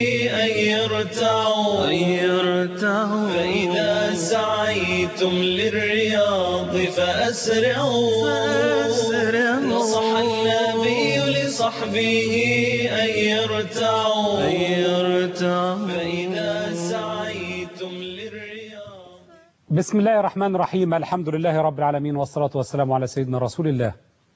أن يرتعوا فإذا سعيتم للرياض فأسرعوا نصح النبي لصحبه أن يرتعوا فإذا سعيتم للرياض. بسم الله الرحمن الرحيم. الحمد لله رب العالمين، والصلاة والسلام على سيدنا رسول الله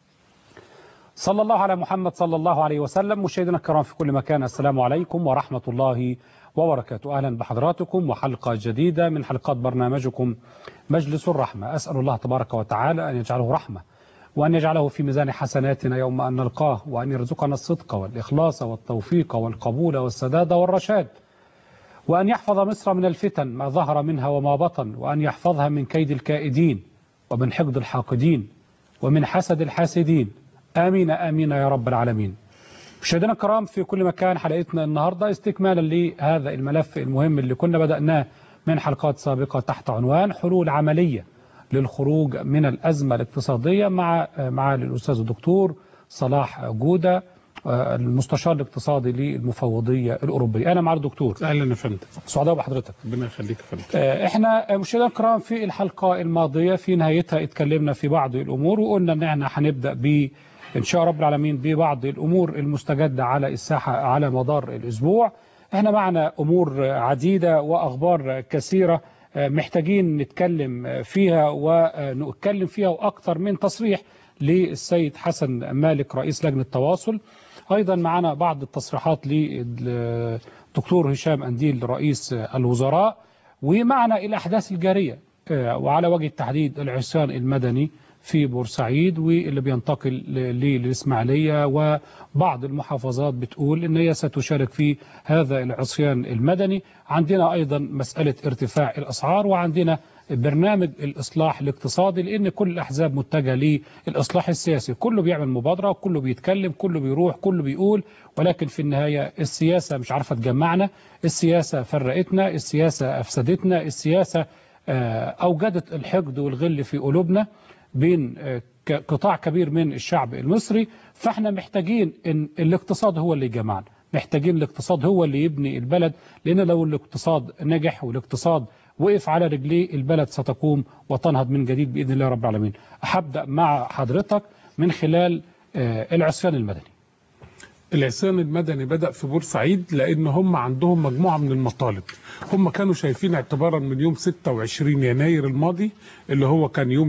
صلى الله على محمد صلى الله عليه وسلم. مشاهدينا الكرام في كل مكان، السلام عليكم ورحمة الله وبركاته. أهلا بحضراتكم وحلقة جديدة من حلقات برنامجكم مجلس الرحمة. أسأل الله تبارك وتعالى أن يجعله رحمة، وأن يجعله في ميزان حسناتنا يوم أن نلقاه، وأن يرزقنا الصدق والإخلاص والتوفيق والقبول والسداد والرشاد، وأن يحفظ مصر من الفتن ما ظهر منها وما بطن، وأن يحفظها من كيد الكائدين ومن حقد الحاقدين ومن حسد الحاسدين. آمين آمين يا رب العالمين. مشاهدينا الكرام في كل مكان، حلقتنا النهاردة استكمالا لهذا الملف المهم اللي كنا بدأناه من حلقات سابقة تحت عنوان حلول عملية للخروج من الأزمة الاقتصادية مع الأستاذ الدكتور صلاح جودة، المستشار الاقتصادي للمفوضية الأوروبية. أنا مع الدكتور. أهلا يا فندم. سعداء بحضرتك. ربنا يخليك يا فندم. احنا مشاهدينا الكرام في الحلقة الماضية في نهايتها اتكلمنا في بعض الأمور، وقلنا ان احنا هنبدأ إن شاء رب العالمين ببعض الأمور المستجدة على الساحة على مدار الأسبوع. احنا معنا أمور عديدة وأخبار كثيرة محتاجين نتكلم فيها، ونتكلم فيها وأكثر من تصريح للسيد حسن مالك رئيس لجنة التواصل. أيضا معنا بعض التصريحات للدكتور هشام أنديل رئيس الوزراء، ومعنا الأحداث الجارية وعلى وجه التحديد العصيان المدني في بورسعيد واللي بينتقل للإسماعيلية، وبعض المحافظات بتقول إن هي ستشارك في هذا العصيان المدني. عندنا أيضا مسألة ارتفاع الأسعار، وعندنا برنامج الإصلاح الاقتصادي، لأن كل الأحزاب متجهة للإصلاح السياسي. كله بيعمل مبادرة، كله بيتكلم، كله بيروح، كله بيقول، ولكن في النهاية السياسة مش عارفة تجمعنا، السياسة فرقتنا، السياسة أفسدتنا، السياسة أوجدت الحقد والغل في قلوبنا بين قطاع كبير من الشعب المصري. فاحنا محتاجين ان الاقتصاد هو اللي يجمعنا، محتاجين الاقتصاد هو اللي يبني البلد، لان لو الاقتصاد نجح والاقتصاد وقف على رجليه البلد ستقوم وتنهض من جديد بإذن الله رب العالمين. هبدأ مع حضرتك من خلال العصيان المدني. العصيان المدني بدأ في بورسعيد لأن هم عندهم مجموعة من المطالب. هم كانوا شايفين اعتبارا من يوم 26 يناير الماضي اللي هو كان يوم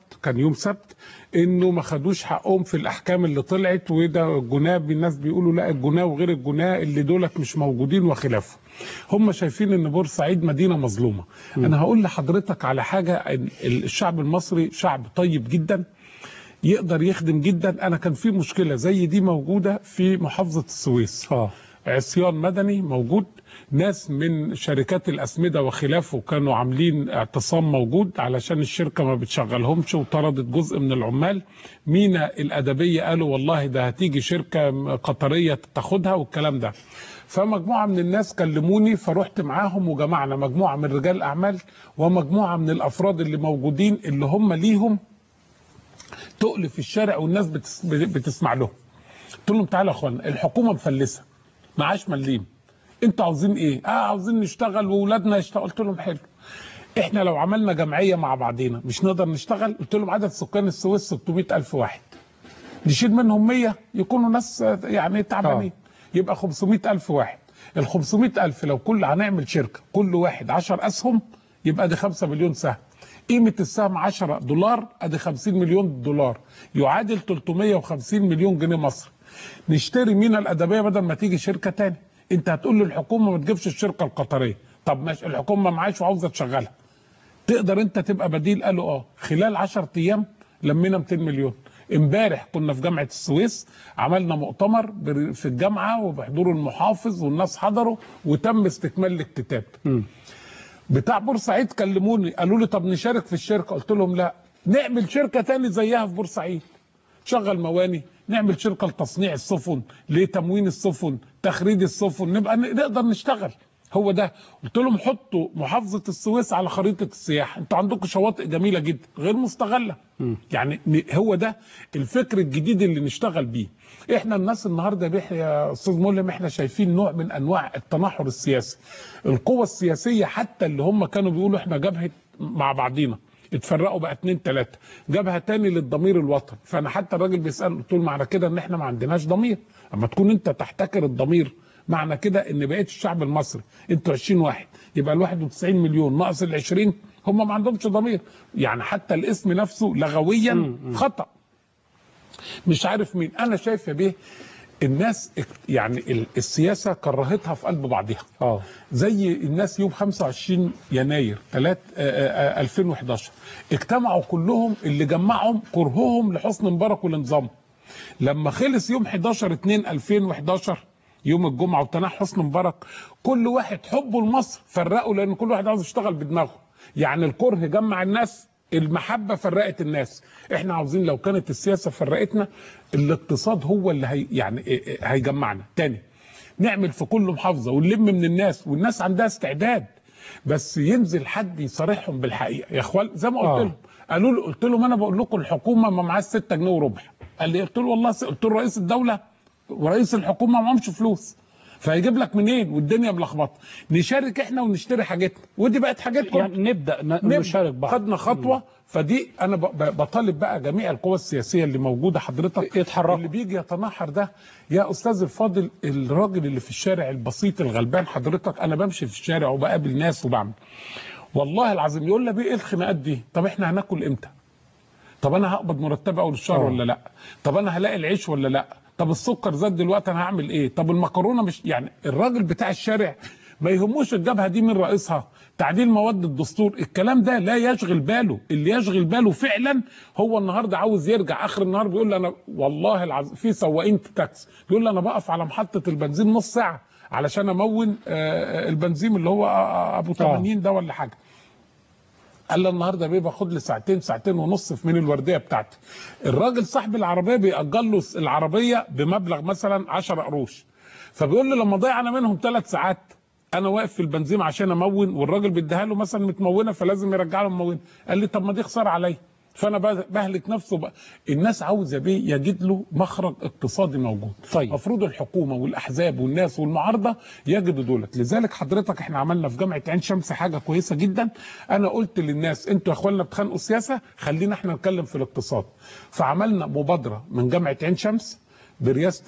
سبت انه ما خدوش حقهم في الاحكام اللي طلعت، وده الجناه، الناس بيقولوا لا الجناه وغير الجناه اللي دولت مش موجودين وخلافه. هم شايفين ان بورسعيد مدينه مظلومه. انا هقول لحضرتك على حاجه، الشعب المصري شعب طيب جدا، يقدر يخدم جدا. انا كان في مشكله زي دي موجوده في محافظه السويس، عصيان مدني موجود، ناس من شركات الأسمدة وخلافه كانوا عاملين اعتصام موجود علشان الشركة ما بتشغلهمش وطردت جزء من العمال. مينا الأدبية قالوا والله ده هتيجي شركة قطرية تاخدها والكلام ده. فمجموعة من الناس كلموني، فرحت معاهم وجمعنا مجموعة من رجال الأعمال ومجموعة من الأفراد اللي موجودين اللي هم ليهم تقل في الشارع والناس بتسمع لهم. قلت لهم تعالوا يا اخوانا، الحكومة مفلسة، معاش مليم، انتوا عاوزين ايه؟ عاوزين نشتغل واولادنا يشتغل. قلت لهم حلو، احنا لو عملنا جمعيه مع بعضينا مش نقدر نشتغل؟ قلت لهم عدد سكان السويس 600,000 واحد، نشيل منهم 100 يكونوا ناس يعني تعبانين، يبقى 500,000 واحد. ال 500,000 لو هنعمل شركه كل واحد 10 اسهم يبقى دي 5 مليون سهم. قيمه السهم $10، ادي 50 مليون دولار، يعادل 350 مليون جنيه مصري. نشتري مينا الأدبية بدل ما تيجي شركة تاني. انت هتقول للحكومة ما تجيبش الشركة القطرية، طب ماشي، الحكومة معاش وعاوزة تشغلها، تقدر انت تبقى بديل؟ قالوا خلال 10 ايام لمينا 200 مليون. امبارح كنا في جامعة السويس، عملنا مؤتمر في الجامعة وبحضور المحافظ والناس حضروا وتم استكمال الاكتتاب. بتاع بورسعيد كلموني قالوا لي طب نشارك في الشركة، قلت لهم لا، نعمل شركة تاني زيها في بورسعيد، شغل مواني، نعمل شركة لتصنيع السفن، لتموين السفن، تخريج السفن، نبقى نقدر نشتغل. هو ده. قلت لهم حطوا محافظه السويس على خريطه السياحه، انتوا عندكم شواطئ جميله جدا غير مستغله. يعني هو ده الفكر الجديد اللي نشتغل بيه. احنا الناس النهارده يا استاذ ملهم احنا شايفين نوع من انواع التناحر السياسي. القوى السياسيه حتى اللي هم كانوا بيقولوا احنا جبهه مع بعضينا اتفرقوا بقى 2 3 جبهه تاني للضمير الوطني. فانا حتى الراجل بيسال قلت له معنى كده ان احنا ما عندناش ضمير؟ اما تكون انت تحتكر الضمير معنى كده ان بقيه الشعب المصري انتوا 20 واحد يبقى ال 91 مليون ناقص ال 20 هم ما عندهمش ضمير. يعني حتى الاسم نفسه لغويا خطأ. مش عارف مين. انا شايف يا بيه الناس يعني السياسه كرهتها في قلب بعضها. زي الناس يوم 25 يناير 2011 اجتمعوا كلهم، اللي جمعهم كرههم لحسني مبارك ولنظامه. لما خلص يوم 11/2/2011 يوم الجمعه وتنحى حسني مبارك، كل واحد حبه لمصر فرقوا، لان كل واحد عاوز يشتغل بدماغه. يعني الكره جمع الناس، المحبه فرقت الناس. احنا عاوزين لو كانت السياسه فرقتنا، الاقتصاد هو اللي هيجمعنا تاني. نعمل في كل محافظه ونلم من الناس، والناس عندها استعداد، بس ينزل حد يصارحهم بالحقيقه. يا اخوان زي ما قلت لهم، قلت لهم انا بقول لكم الحكومه ما معاش 6 جنيه وربع. قال لي قلت له والله قلت له رئيس الدوله ورئيس الحكومه ما معهمش فلوس، فهيجيب لك منين والدنيا ملخبطه؟ نشارك احنا ونشتري حاجتنا، ودي بقت حاجتهم. يعني نبدا نشارك بعض. خدنا خطوه. فدي انا بطالب بقى جميع القوى السياسيه اللي موجوده حضرتك يتحركوا. اللي بيجي يتنحر ده يا استاذ الفاضل، الراجل اللي في الشارع البسيط الغلبان حضرتك، انا بمشي في الشارع وبقابل ناس وبعمل والله العظيم يقول لي بيه ايه الخناقات دي؟ طب احنا هناكل امتى؟ طب انا هقبض مرتب اول الشهر ولا لا؟ طب انا هلاقي العيش ولا لا؟ طب السكر زاد دلوقتي انا هعمل ايه؟ طب المكرونه مش يعني الراجل بتاع الشارع ما يهموش الجبهه دي من رئيسها، تعديل مواد الدستور، الكلام ده لا يشغل باله. اللي يشغل باله فعلا هو النهارده عاوز يرجع اخر النهار بيقول لي انا والله العظيم في سواقين تاكسي بيقول لي انا بقف على محطه البنزين نص ساعه علشان امون البنزين اللي هو ابو 80 ده ولا حاجه. قال لي النهارده بيه باخد لي ساعتين ونص من الورديه بتاعتي. الراجل صاحب العربيه بيأجر له العربيه بمبلغ مثلا 10 قروش، فبيقول لي لما ضيع انا منهم 3 ساعات انا واقف في البنزين عشان امون، والراجل بيديها له مثلا متمونه فلازم يرجع له ممونه. قال لي طب ما دي خساره عليا، فانا بهلك نفسه بقى. الناس عاوزه بيه يجد له مخرج اقتصادي موجود. طيب المفروض الحكومه والاحزاب والناس والمعارضه يجدوا دولت. لذلك حضرتك احنا عملنا في جامعه عين شمس حاجه كويسه جدا. انا قلت للناس انتوا يا اخوانا بتخانقوا السياسه، خلينا احنا نتكلم في الاقتصاد. فعملنا مبادره من جامعه عين شمس برئاسه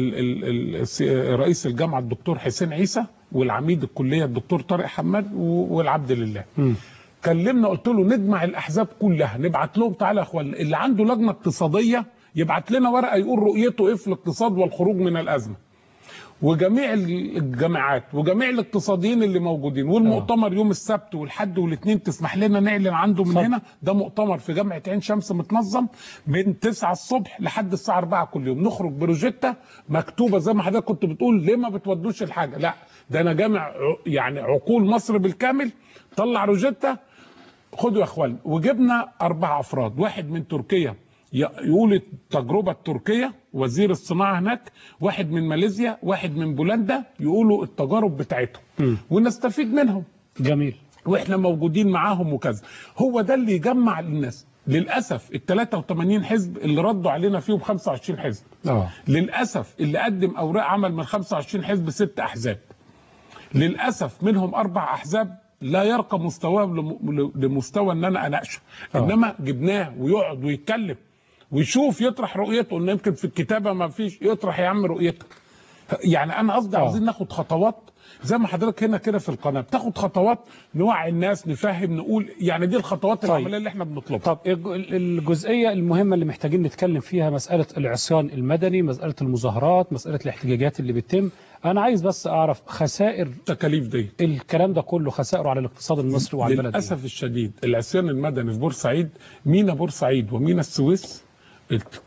رئيس الجامعه الدكتور حسين عيسى والعميد الكليه الدكتور طارق حماد والعبد لله. كلمنا قلت له نجمع الاحزاب كلها، نبعت لهم تعالى يا اخوانا اللي عنده لجنه اقتصاديه يبعت لنا ورقه يقول رؤيته ايه في الاقتصاد والخروج من الازمه. وجميع الجامعات وجميع الاقتصاديين اللي موجودين، والمؤتمر يوم السبت والحد والاثنين تسمح لنا نعلن عنده من هنا. ده مؤتمر في جامعه عين شمس متنظم من 9 الصبح لحد الساعه 4 كل يوم. نخرج بروجيتا مكتوبه زي ما حضرتك كنت بتقول ليه ما بتودوش الحاجه؟ لا ده انا جامع يعني عقول مصر بالكامل، طلع روجيتا خدوا يا اخوان. وجبنا 4 افراد، واحد من تركيا يقول التجربه التركيه وزير الصناعه هناك، واحد من ماليزيا، واحد من بولندا يقولوا التجارب بتاعتهم ونستفيد منهم. جميل. واحنا موجودين معاهم وكذا. هو ده اللي يجمع الناس. للاسف ال 83 حزب اللي ردوا علينا فيهم 25 حزب. للاسف اللي قدم اوراق عمل من 25 حزب 6 احزاب. للاسف منهم 4 احزاب لا يرقى مستواه لمستوى ان انا اناقشه، انما جبناه ويقعد ويتكلم ويشوف يطرح رؤيته. ان يمكن في الكتابه ما فيش، يطرح يا عم رؤيتك. يعني انا قصدي عاوزين ناخد خطوات زي ما حضرتك هنا كده في القناه بتاخد خطوات، نوعي الناس، نفهم، نقول يعني دي الخطوات العمليه اللي احنا بنطلبها. طب الجزئيه المهمه اللي محتاجين نتكلم فيها مساله العصيان المدني، مساله المظاهرات، مساله الاحتجاجات اللي بتتم. انا عايز بس اعرف خسائر التكاليف دي، الكلام ده كله خسائره على الاقتصاد المصري وعلى البلد. للاسف الشديد العصيان المدني في بورسعيد، مينا بورسعيد ومينا السويس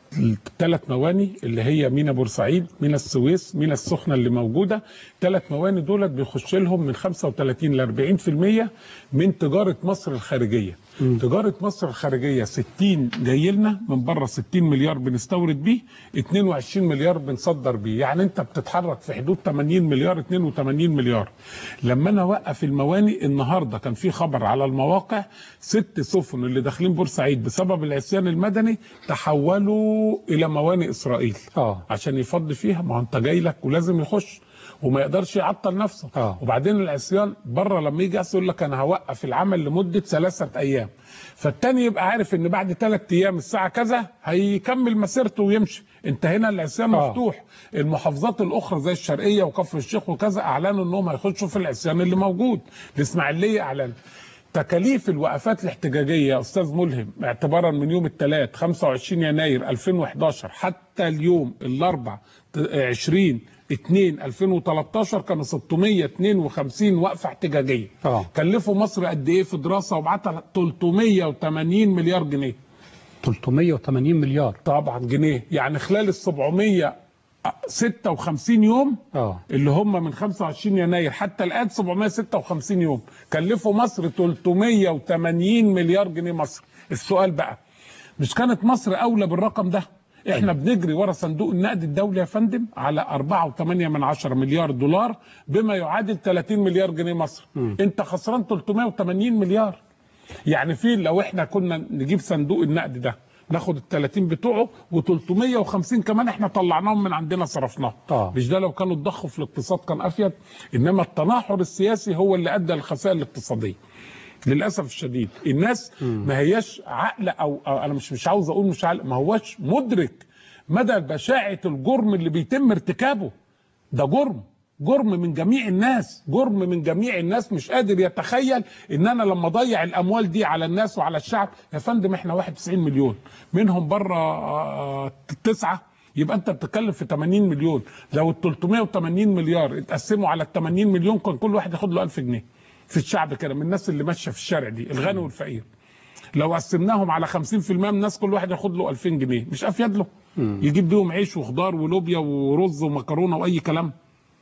الثلاث مواني اللي هي مينا بورسعيد، مينا السويس، مينا السخنه اللي موجوده. 3 مواني دولت بيخش لهم من 35 ل 40% من تجاره مصر الخارجيه. تجاره مصر الخارجيه 60 جاي لنا من بره، 60 مليار بنستورد بيه، 22 مليار بنصدر بيه. يعني انت بتتحرك في حدود 80 مليار، 82 مليار. لما انا اوقف المواني النهارده، كان في خبر على المواقع 6 سفن اللي داخلين بورسعيد بسبب العصيان المدني تحولوا الى مواني اسرائيل عشان يفضي فيها. ما هو انت جاي لك ولازم يخش وما يقدرش يعطل نفسه. وبعدين العصيان بره لما يجي يقول لك انا هوقف العمل لمده 3 ايام، فالتاني يبقى عارف ان بعد 3 ايام الساعه كذا هيكمل مسيرته ويمشي. انت هنا العصيان مفتوح. المحافظات الاخرى زي الشرقيه وكفر الشيخ وكذا اعلنوا انهم هيخشوا في العصيان اللي موجود. الاسماعيليه اعلن. تكاليف الوقفات الاحتجاجيه يا استاذ ملهم اعتبارا من يوم الثلاث 25 يناير 2011 حتى اليوم الاربع 20/2/2013 كانوا 652 وقفه احتجاجيه. كلفوا مصر قد ايه في دراسه وبعتها؟ 380 مليار جنيه. 380 مليار طبعا جنيه. يعني خلال ال 756 يوم اللي هم من 25 يناير حتى الان 756 يوم كلفوا مصر 380 مليار جنيه مصر. السؤال بقى، مش كانت مصر اولى بالرقم ده؟ احنا بنجري ورا صندوق النقد الدولي يا فندم على 4.8 مليار دولار بما يعادل 30 مليار جنيه مصر. انت خسران 380 مليار. يعني في لو احنا كنا نجيب صندوق النقد ده ناخد ال 30 بتوعه و350 كمان احنا طلعناهم من عندنا صرفناهم. مش ده لو كانوا اتضخوا في الاقتصاد كان افيد؟ انما التناحر السياسي هو اللي ادى للخسائر الاقتصاديه. للاسف الشديد الناس ما هياش عقل او انا مش عاوز اقول مش عقل، ما هواش مدرك مدى بشاعه الجرم اللي بيتم ارتكابه. ده جرم من جميع الناس، جرم من جميع الناس. مش قادر يتخيل ان انا لما اضيع الاموال دي على الناس وعلى الشعب. يا فندم احنا 91 مليون منهم بره 9، يبقى انت بتتكلم في 80 مليون. لو ال 380 مليار اتقسموا على ال 80 مليون كان كل واحد ياخد له 1000 جنيه في الشعب كده، من الناس اللي ماشيه في الشارع دي الغني والفقير. لو قسمناهم على 50% من الناس كل واحد ياخد له 2000 جنيه، مش افيد له؟ يجيب بيهم عيش وخضار ولوبيا ورز ومكرونه واي كلام.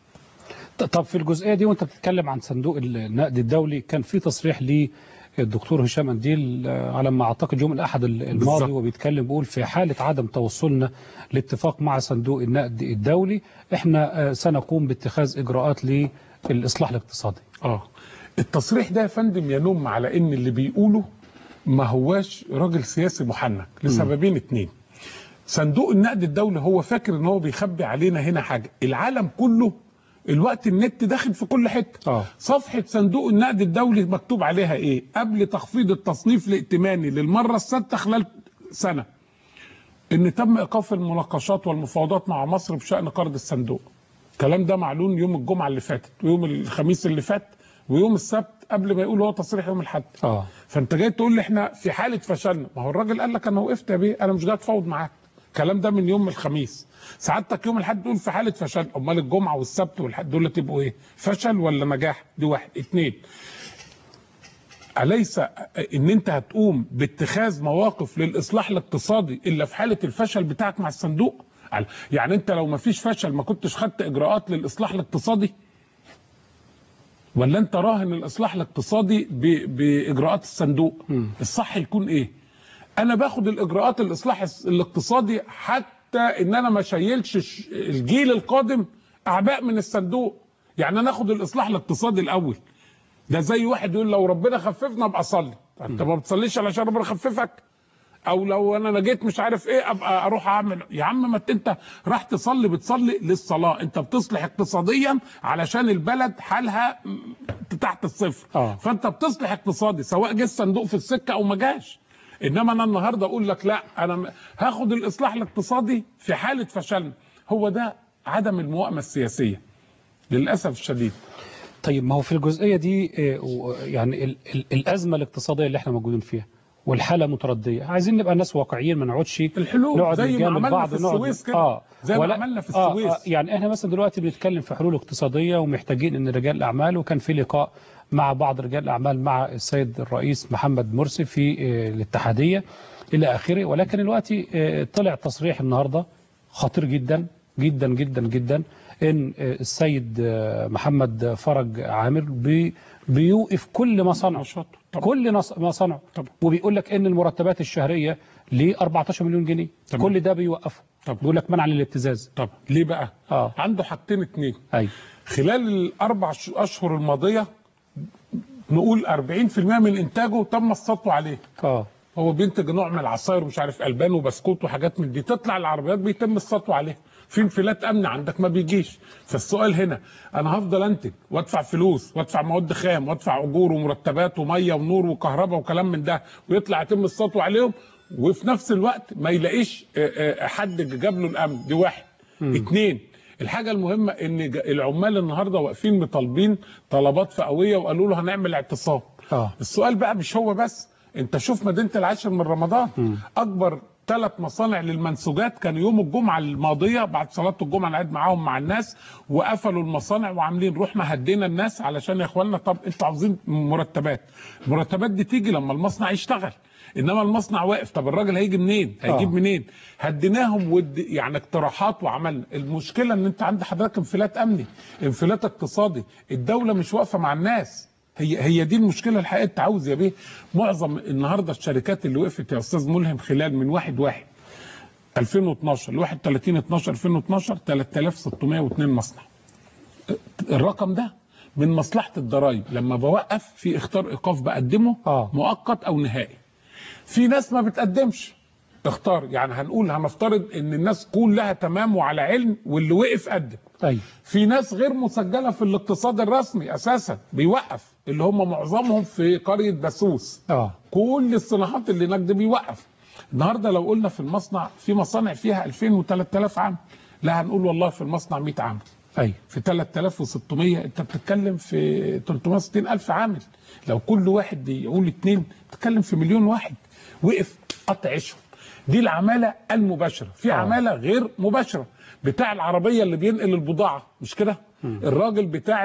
طب في الجزئيه دي وانت بتتكلم عن صندوق النقد الدولي، كان في تصريح للدكتور هشام قنديل على ما اعتقد يوم الاحد الماضي، وبيتكلم بيقول في حاله عدم توصلنا لاتفاق مع صندوق النقد الدولي احنا سنقوم باتخاذ اجراءات للاصلاح الاقتصادي. التصريح ده يا فندم ينم على ان اللي بيقوله ما هواش راجل سياسي محنك لسببين 2. صندوق النقد الدولي هو فاكر ان هو بيخبي علينا هنا حاجه. العالم كله الوقت النت داخل في كل حته. صفحه صندوق النقد الدولي مكتوب عليها ايه؟ قبل تخفيض التصنيف الائتماني للمره السادسه خلال سنه ان تم ايقاف المناقشات والمفاوضات مع مصر بشان قرض الصندوق. الكلام ده معلون يوم الجمعه اللي فاتت ويوم الخميس اللي فات ويوم السبت قبل ما يقول هو تصريح يوم الاحد. فانت جاي تقول لي احنا في حاله فشلنا. ما هو الراجل قال لك انا وقفت يا بيه، انا مش جاي اتفاوض معاك. الكلام ده من يوم الخميس. سعادتك يوم الاحد تقول في حاله فشل. امال الجمعه والسبت والحد دول تبقوا ايه؟ فشل ولا نجاح؟ دي 1. 2، أليس ان انت هتقوم باتخاذ مواقف للاصلاح الاقتصادي الا في حاله الفشل بتاعك مع الصندوق؟ يعني انت لو ما فيش فشل ما كنتش خدت اجراءات للاصلاح الاقتصادي؟ ولا انت راهن الاصلاح الاقتصادي باجراءات الصندوق؟ الصح يكون ايه؟ انا باخد الاجراءات الاصلاح الاقتصادي حتى ان انا ما شيلش الجيل القادم اعباء من الصندوق. يعني انا اخد الاصلاح الاقتصادي الاول. ده زي واحد يقول لو ربنا خففنا ابقى اصلي. انت ما بتصليش علشان ربنا يخففك؟ او لو انا نجيت مش عارف ايه ابقى اروح اعمل. يا عم ما انت راح تصلي بتصلي للصلاه، انت بتصلح اقتصاديا علشان البلد حالها تحت الصفر. فانت بتصلح اقتصادي سواء جه الصندوق في السكه او ما جاش. انما انا النهارده اقول لك لا انا هاخد الاصلاح الاقتصادي في حاله فشلنا. هو ده عدم الموائمه السياسيه للاسف الشديد. طيب ما هو في الجزئيه دي يعني الازمه الاقتصاديه اللي احنا موجودين فيها والحاله مترديه. عايزين نبقى ناس واقعيين، ما نقعدش الحلول نقعد زي ما نجامل عملنا بعض في السويس كده، زي ما عملنا في السويس. يعني احنا مثلا دلوقتي بنتكلم في حلول اقتصاديه ومحتاجين ان رجال الاعمال، وكان في لقاء مع بعض رجال الاعمال مع السيد الرئيس محمد مرسي في الاتحاديه الى اخره. ولكن دلوقتي طلع تصريح النهارده خطير جدا جدا جدا جدا، ان السيد محمد فرج عامر بيوقف كل مصانعه، كل مصانعه، وبيقول لك ان المرتبات الشهريه ل 14 مليون جنيه. طبعا. كل ده بيوقفه، بيقول لك منع للابتزاز. طب ليه بقى؟ عنده حاجتين اتنين. ايوه، خلال الاربع اشهر الماضيه نقول 40% من انتاجه تم السطو عليه. هو بينتج نوع من العصاير ومش عارف البان وبسكوت وحاجات من دي، تطلع العربيات بيتم السطو عليها. في انفلات امن عندك ما بيجيش. فالسؤال هنا، انا هفضل انتج وادفع فلوس وادفع مواد خام وادفع اجور ومرتبات وميه ونور وكهرباء وكلام من ده، ويطلع يتم السطو عليهم، وفي نفس الوقت ما يلاقيش حد جاب له الامن؟ دي واحد. اتنين، الحاجه المهمه ان العمال النهارده واقفين مطالبين طلبات فئويه وقالوا له هنعمل اعتصام. السؤال بقى مش هو بس، انت شوف مدينه العاشر من رمضان، اكبر 3 مصانع للمنسوجات كان يوم الجمعه الماضيه بعد صلاه الجمعه، انا قاعد معاهم مع الناس وقفلوا المصانع وعاملين، رحنا هدينا الناس علشان يا اخوانا طب انتوا عاوزين مرتبات، المرتبات دي تيجي لما المصنع يشتغل، انما المصنع واقف، طب الراجل هيجي منين؟ هيجيب منين؟ هديناهم يعني اقتراحات وعملنا. المشكله ان انت عند حضرتك انفلات امني، انفلات اقتصادي، الدوله مش واقفه مع الناس. هي دي المشكله الحقيقيه. انت عاوز يا بيه معظم النهارده الشركات اللي وقفت يا استاذ ملهم خلال من 1/1/2012 ل 31/12/2012 3602 مصنع. الرقم ده من مصلحه الضرايب لما بوقف في اختار ايقاف بقدمه مؤقت او نهائي. في ناس ما بتقدمش اختار، يعني هنفترض ان الناس كلها تمام وعلى علم واللي وقف قدم. طيب في ناس غير مسجله في الاقتصاد الرسمي اساسا بيوقف، اللي هم معظمهم في قريه بسوس. كل الصناعات اللي هناك دي بيوقف. النهارده لو قلنا في المصنع، في مصانع فيها 2000 و3000 عامل، لا هنقول والله في المصنع 100 عامل. في 3600 انت بتتكلم في 360,000 عامل. لو كل واحد بيقول 2 بتتكلم في مليون واحد وقف قطع عيشهم. دي العماله المباشره. في عماله غير مباشره، بتاع العربيه اللي بينقل البضاعه، مش كده؟ الراجل بتاع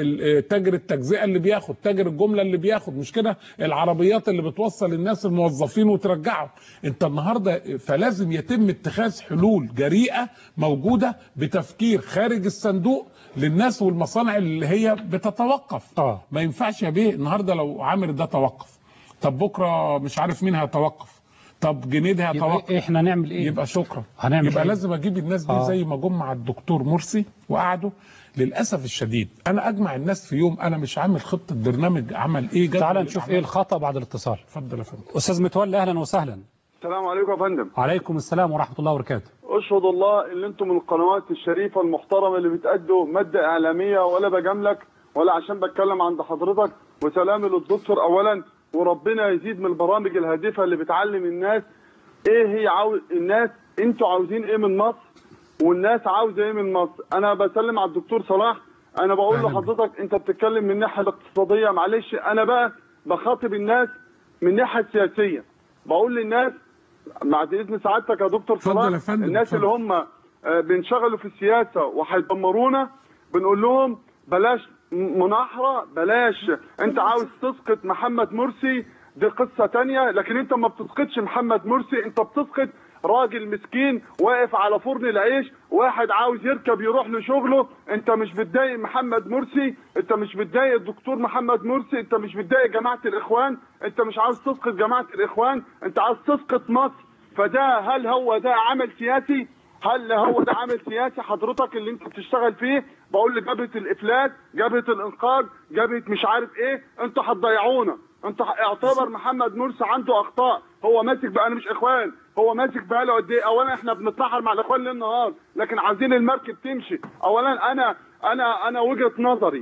تاجر التجزئه اللي بياخد، تاجر الجمله اللي بياخد، مش كده؟ العربيات اللي بتوصل الناس الموظفين وترجعهم. انت النهارده فلازم يتم اتخاذ حلول جريئه موجوده بتفكير خارج الصندوق للناس والمصانع اللي هي بتتوقف. ما ينفعش يا بيه النهارده لو عامر ده توقف، طب بكره مش عارف مين هيتوقف، طب جنيد هيتوقف، احنا نعمل ايه؟ يبقى شكرا، يبقى لازم اجيب الناس دي زي ما جم مع الدكتور مرسي وقعدوا. للاسف الشديد انا اجمع الناس في يوم، انا مش عامل خطه برنامج عمل ايه. تعال نشوف ايه الخطا بعد الاتصال. اتفضل يا فندم. استاذ متولي اهلا وسهلا. السلام عليكم يا فندم. وعليكم السلام ورحمه الله وبركاته. اشهد الله ان انتم من القنوات الشريفه المحترمه اللي بتأدوا ماده اعلاميه، ولا بجاملك ولا عشان بتكلم عند حضرتك. وسلامي للدكتور اولا، وربنا يزيد من البرامج الهادفه اللي بتعلم الناس ايه هي الناس انتوا عاوزين ايه من مصر والناس عاوزه ايه من مصر. انا بسلم على الدكتور صلاح، انا بقول لحضرتك انت بتتكلم من الناحيه الاقتصاديه، معلش انا بقى بخاطب الناس من الناحيه السياسيه. بقول للناس بعد اذن سعادتك يا دكتور صلاح، الناس اللي هم بينشغلوا في السياسه وهيدمرونا، بنقول لهم بلاش مناحره، بلاش. انت عاوز تسقط محمد مرسي دي قصه ثانيه، لكن انت ما بتسقطش محمد مرسي، انت بتسقط راجل مسكين واقف على فرن العيش، واحد عاوز يركب يروح لشغله. انت مش بتضايق محمد مرسي، انت مش بتضايق الدكتور محمد مرسي، انت مش بتضايق جماعه الاخوان، انت مش عاوز تسقط جماعه الاخوان، انت عاوز تسقط مصر. فده هل هو ده عمل سياسي؟ هل هو ده عمل سياسي حضرتك اللي انت بتشتغل فيه؟ بقول لجبهه الافلات، جبهه الانقاذ، جبهه مش عارف ايه، انتوا هتضيعونا. انت اعتبر محمد مرسي عنده اخطاء، هو ماسك بقى، انا مش اخوان، هو ماسك بقى له قد ايه؟ اولا احنا بنتنحر مع الاخوان ليل نهار، لكن عايزين المركب تمشي. اولا انا وجهه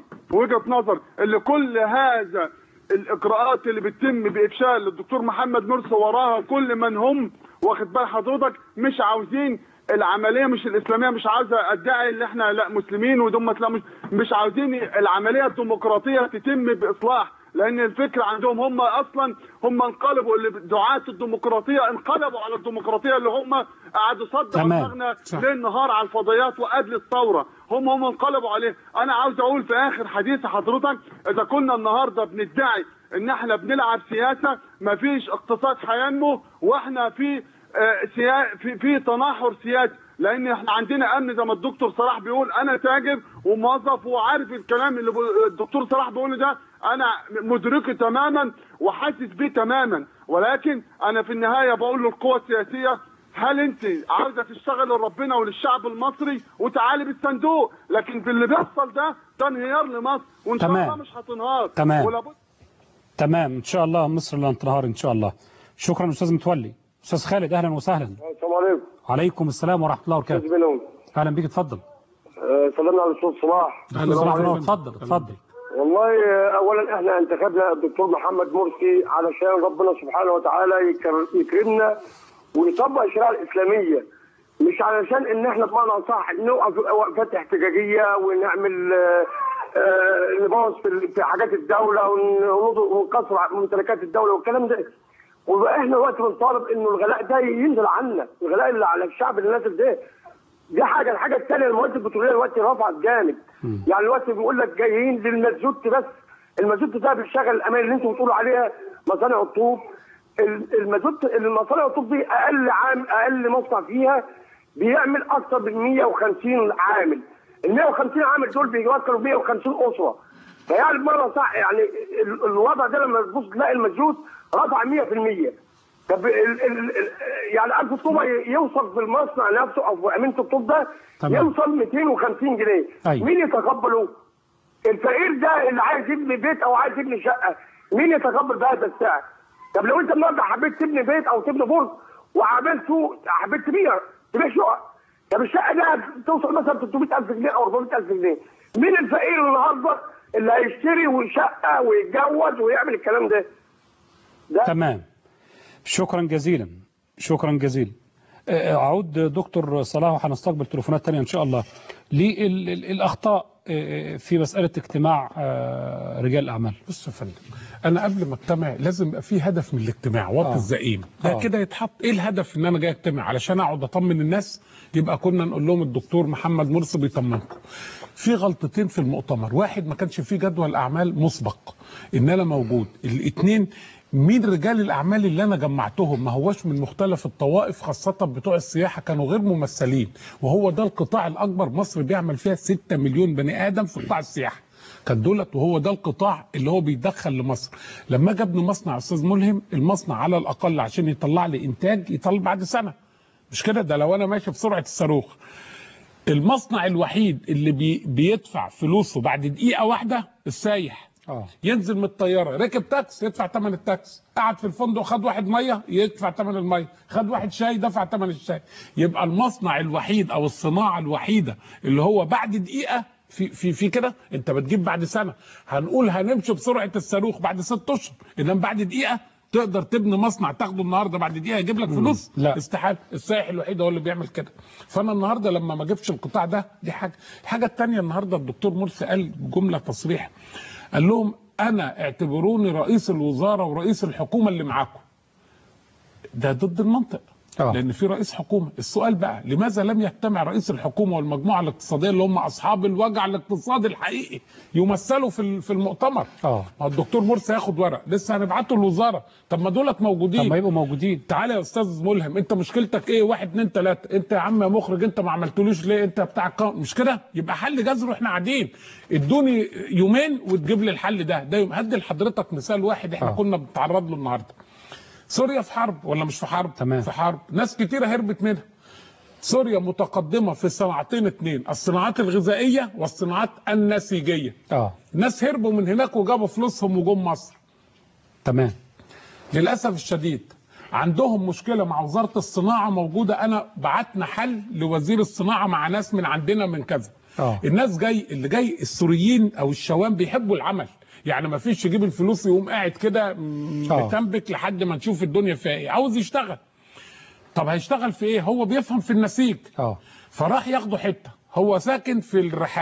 نظر اللي كل هذا الاجراءات اللي بتتم بافشال الدكتور محمد مرسي وراها كل من هم واخد بال حضرتك مش عاوزين العمليه، مش الاسلاميه، مش عاوزه ادعي ان احنا لا مسلمين ودول لا مش عاوزين العمليه الديمقراطيه تتم باصلاح لان الفكره عندهم هم اصلا هم انقلبوا، اللي دعاة الديمقراطيه انقلبوا على الديمقراطيه اللي هم قعدوا صدقوا دماغنا ليل نهار على الفضائيات وقبل الثوره، هم انقلبوا عليه. انا عاوز اقول في اخر حديث حضرتك، اذا كنا النهارده بندعي ان احنا بنلعب سياسه، مفيش اقتصاد هينمو واحنا في تناحر سياسي، لان احنا عندنا امن زي ما الدكتور صلاح بيقول. انا تاجر وموظف وعارف الكلام اللي الدكتور صلاح بيقوله ده، انا مدركه تماما وحاسس بيه تماما، ولكن انا في النهايه بقول للقوى السياسيه، هل انت عاوزه تشتغل لربنا وللشعب المصري وتعالي بالصندوق؟ لكن في اللي بيحصل ده انهيار لمصر، وان شاء الله مش هتنهار. تمام ان شاء الله مصر لا تنهار ان شاء الله. شكرا استاذ متولي. استاذ خالد اهلا وسهلا. السلام عليكم. وعليكم السلام ورحمه الله وبركاته. اهلا بيك اتفضل. سلمنا على الاستاذ صلاح. اتفضل. والله اولا احنا انتخبنا الدكتور محمد مرسي علشان ربنا سبحانه وتعالى يكرمنا ويطبق الشريعه الاسلاميه، مش علشان ان احنا بمعنى صح نوقف وقفات احتجاجيه ونعمل نبوظ في حاجات الدوله ونكسر ممتلكات الدوله والكلام ده. وبقى احنا دلوقتي بنطالب انه الغلاء ده ينزل عنا، الغلاء اللي على الشعب اللي نازل ده. دي حاجه، الحاجه الثانيه المواد البتروليه دلوقتي رفعت جامد. يعني دلوقتي بيقول لك جايين للمازوت بس، المازوت ده بيشغل الامال اللي انتم بتقولوا عليها مصانع الطوب. المازوت المصانع الطوب دي اقل مصنع فيها بيعمل اكثر من 150 عامل. ال 150 عامل دول بيوكلوا 150 اسره. فيعني بمعنى صح يعني الوضع ده لما تبص تلاقي المازوت رفع 100%. طب يعني 1000 طوبه يوصل في المصنع نفسه او في امينه الطوب ده يوصل 250 جنيه. أيوة. مين يتقبله؟ الفقير ده اللي عايز يبني بيت او عايز يبني شقه، مين يتقبل بهذا السعر؟ طب لو انت النهارده حبيت تبني بيت او تبني برج وعملته حبيت تبيع شقق، طب الشقه دي توصل مثلا 300000 جنيه او 400000 جنيه، مين الفقير النهارده اللي هيشتري وشقه ويتجوز ويعمل الكلام ده؟ تمام. شكرا جزيلا. اعود دكتور صلاح وهنستقبل تليفونات ثانيه ان شاء الله. للاخطاء في مساله اجتماع رجال الاعمال. بص يا فندم، انا قبل ما اجتمع لازم يبقى في هدف من الاجتماع، وقت الزعيم ده كده يتحط ايه الهدف ان انا جاي اجتمع علشان اقعد اطمن الناس. يبقى كنا نقول لهم الدكتور محمد مرسي بيطمنكم. في غلطتين في المؤتمر، واحد ما كانش فيه جدول اعمال مسبق ان انا موجود، الاثنين مين رجال الاعمال اللي انا جمعتهم، ما هوش من مختلف الطوائف، خاصه بتوع السياحه كانوا غير ممثلين، وهو ده القطاع الاكبر مصر بيعمل فيها 6 مليون بني ادم في قطاع السياحه. كان دولت، وهو ده القطاع اللي هو بيدخل لمصر. لما جاب مصنع استاذ ملهم، المصنع على الاقل عشان يطلع لي انتاج يطلع بعد سنه، مش كده؟ ده لو انا ماشي بسرعه الصاروخ. المصنع الوحيد اللي بيدفع فلوسه بعد دقيقه واحده السايح. ينزل من الطياره، ركب تاكس يدفع ثمن التاكس، قعد في الفندق خد واحد ميه يدفع ثمن الميه، خد واحد شاي دفع ثمن الشاي. يبقى المصنع الوحيد او الصناعه الوحيده اللي هو بعد دقيقه في كده انت بتجيب بعد سنه. هنقول هنمشي بسرعه الصاروخ بعد 6 اشهر، انما بعد دقيقه تقدر تبني مصنع تاخده النهارده بعد دقيقه يجيب لك فلوس؟ لا استحاله. السائح الوحيد هو اللي بيعمل كده. فانا النهارده لما ما اجيبش القطاع ده، دي حاجه. الحاجه الثانيه، النهارده الدكتور مرسي قال جمله تصريح، قال لهم انا اعتبروني رئيس الوزاره ورئيس الحكومه اللي معاكم. ده ضد المنطق. لان في رئيس حكومه. السؤال بقى، لماذا لم يجتمع رئيس الحكومه والمجموعه الاقتصاديه اللي هم اصحاب الوجع الاقتصادي الحقيقي يمثلوا في المؤتمر؟ ما الدكتور مرسي هياخد ورق لسه هنبعته الوزاره. طب ما دولت موجودين. طب ما يبقوا موجودين. تعالى يا استاذ ملهم، انت مشكلتك ايه؟ 1 2 3. انت يا عم يا مخرج انت ما عملتوليش ليه؟ انت بتاع مش كده؟ يبقى حل جذري واحنا قاعدين. ادوني يومين وتجيب لي الحل ده يوم. هدي لحضرتك مثال واحد احنا كنا بنتعرض له النهارده. سوريا في حرب ولا مش في حرب؟ تمام. في حرب، ناس كتيرة هربت منها. سوريا متقدمة في صناعتين 2، الصناعات الغذائية والصناعات النسيجية. ناس هربوا من هناك وجابوا فلوسهم وجم مصر. تمام. للأسف الشديد عندهم مشكلة مع وزارة الصناعة موجودة. أنا بعتنا حل لوزير الصناعة مع ناس من عندنا من كذا. الناس اللي جاي السوريين أو الشوام بيحبوا العمل، يعني ما فيش يجيب الفلوس يقوم قاعد كده متنبك لحد ما نشوف الدنيا فيها ايه، عاوز يشتغل. طب هيشتغل في ايه؟ هو بيفهم في النسيج. فراح ياخدوا حته، هو ساكن في الرحاب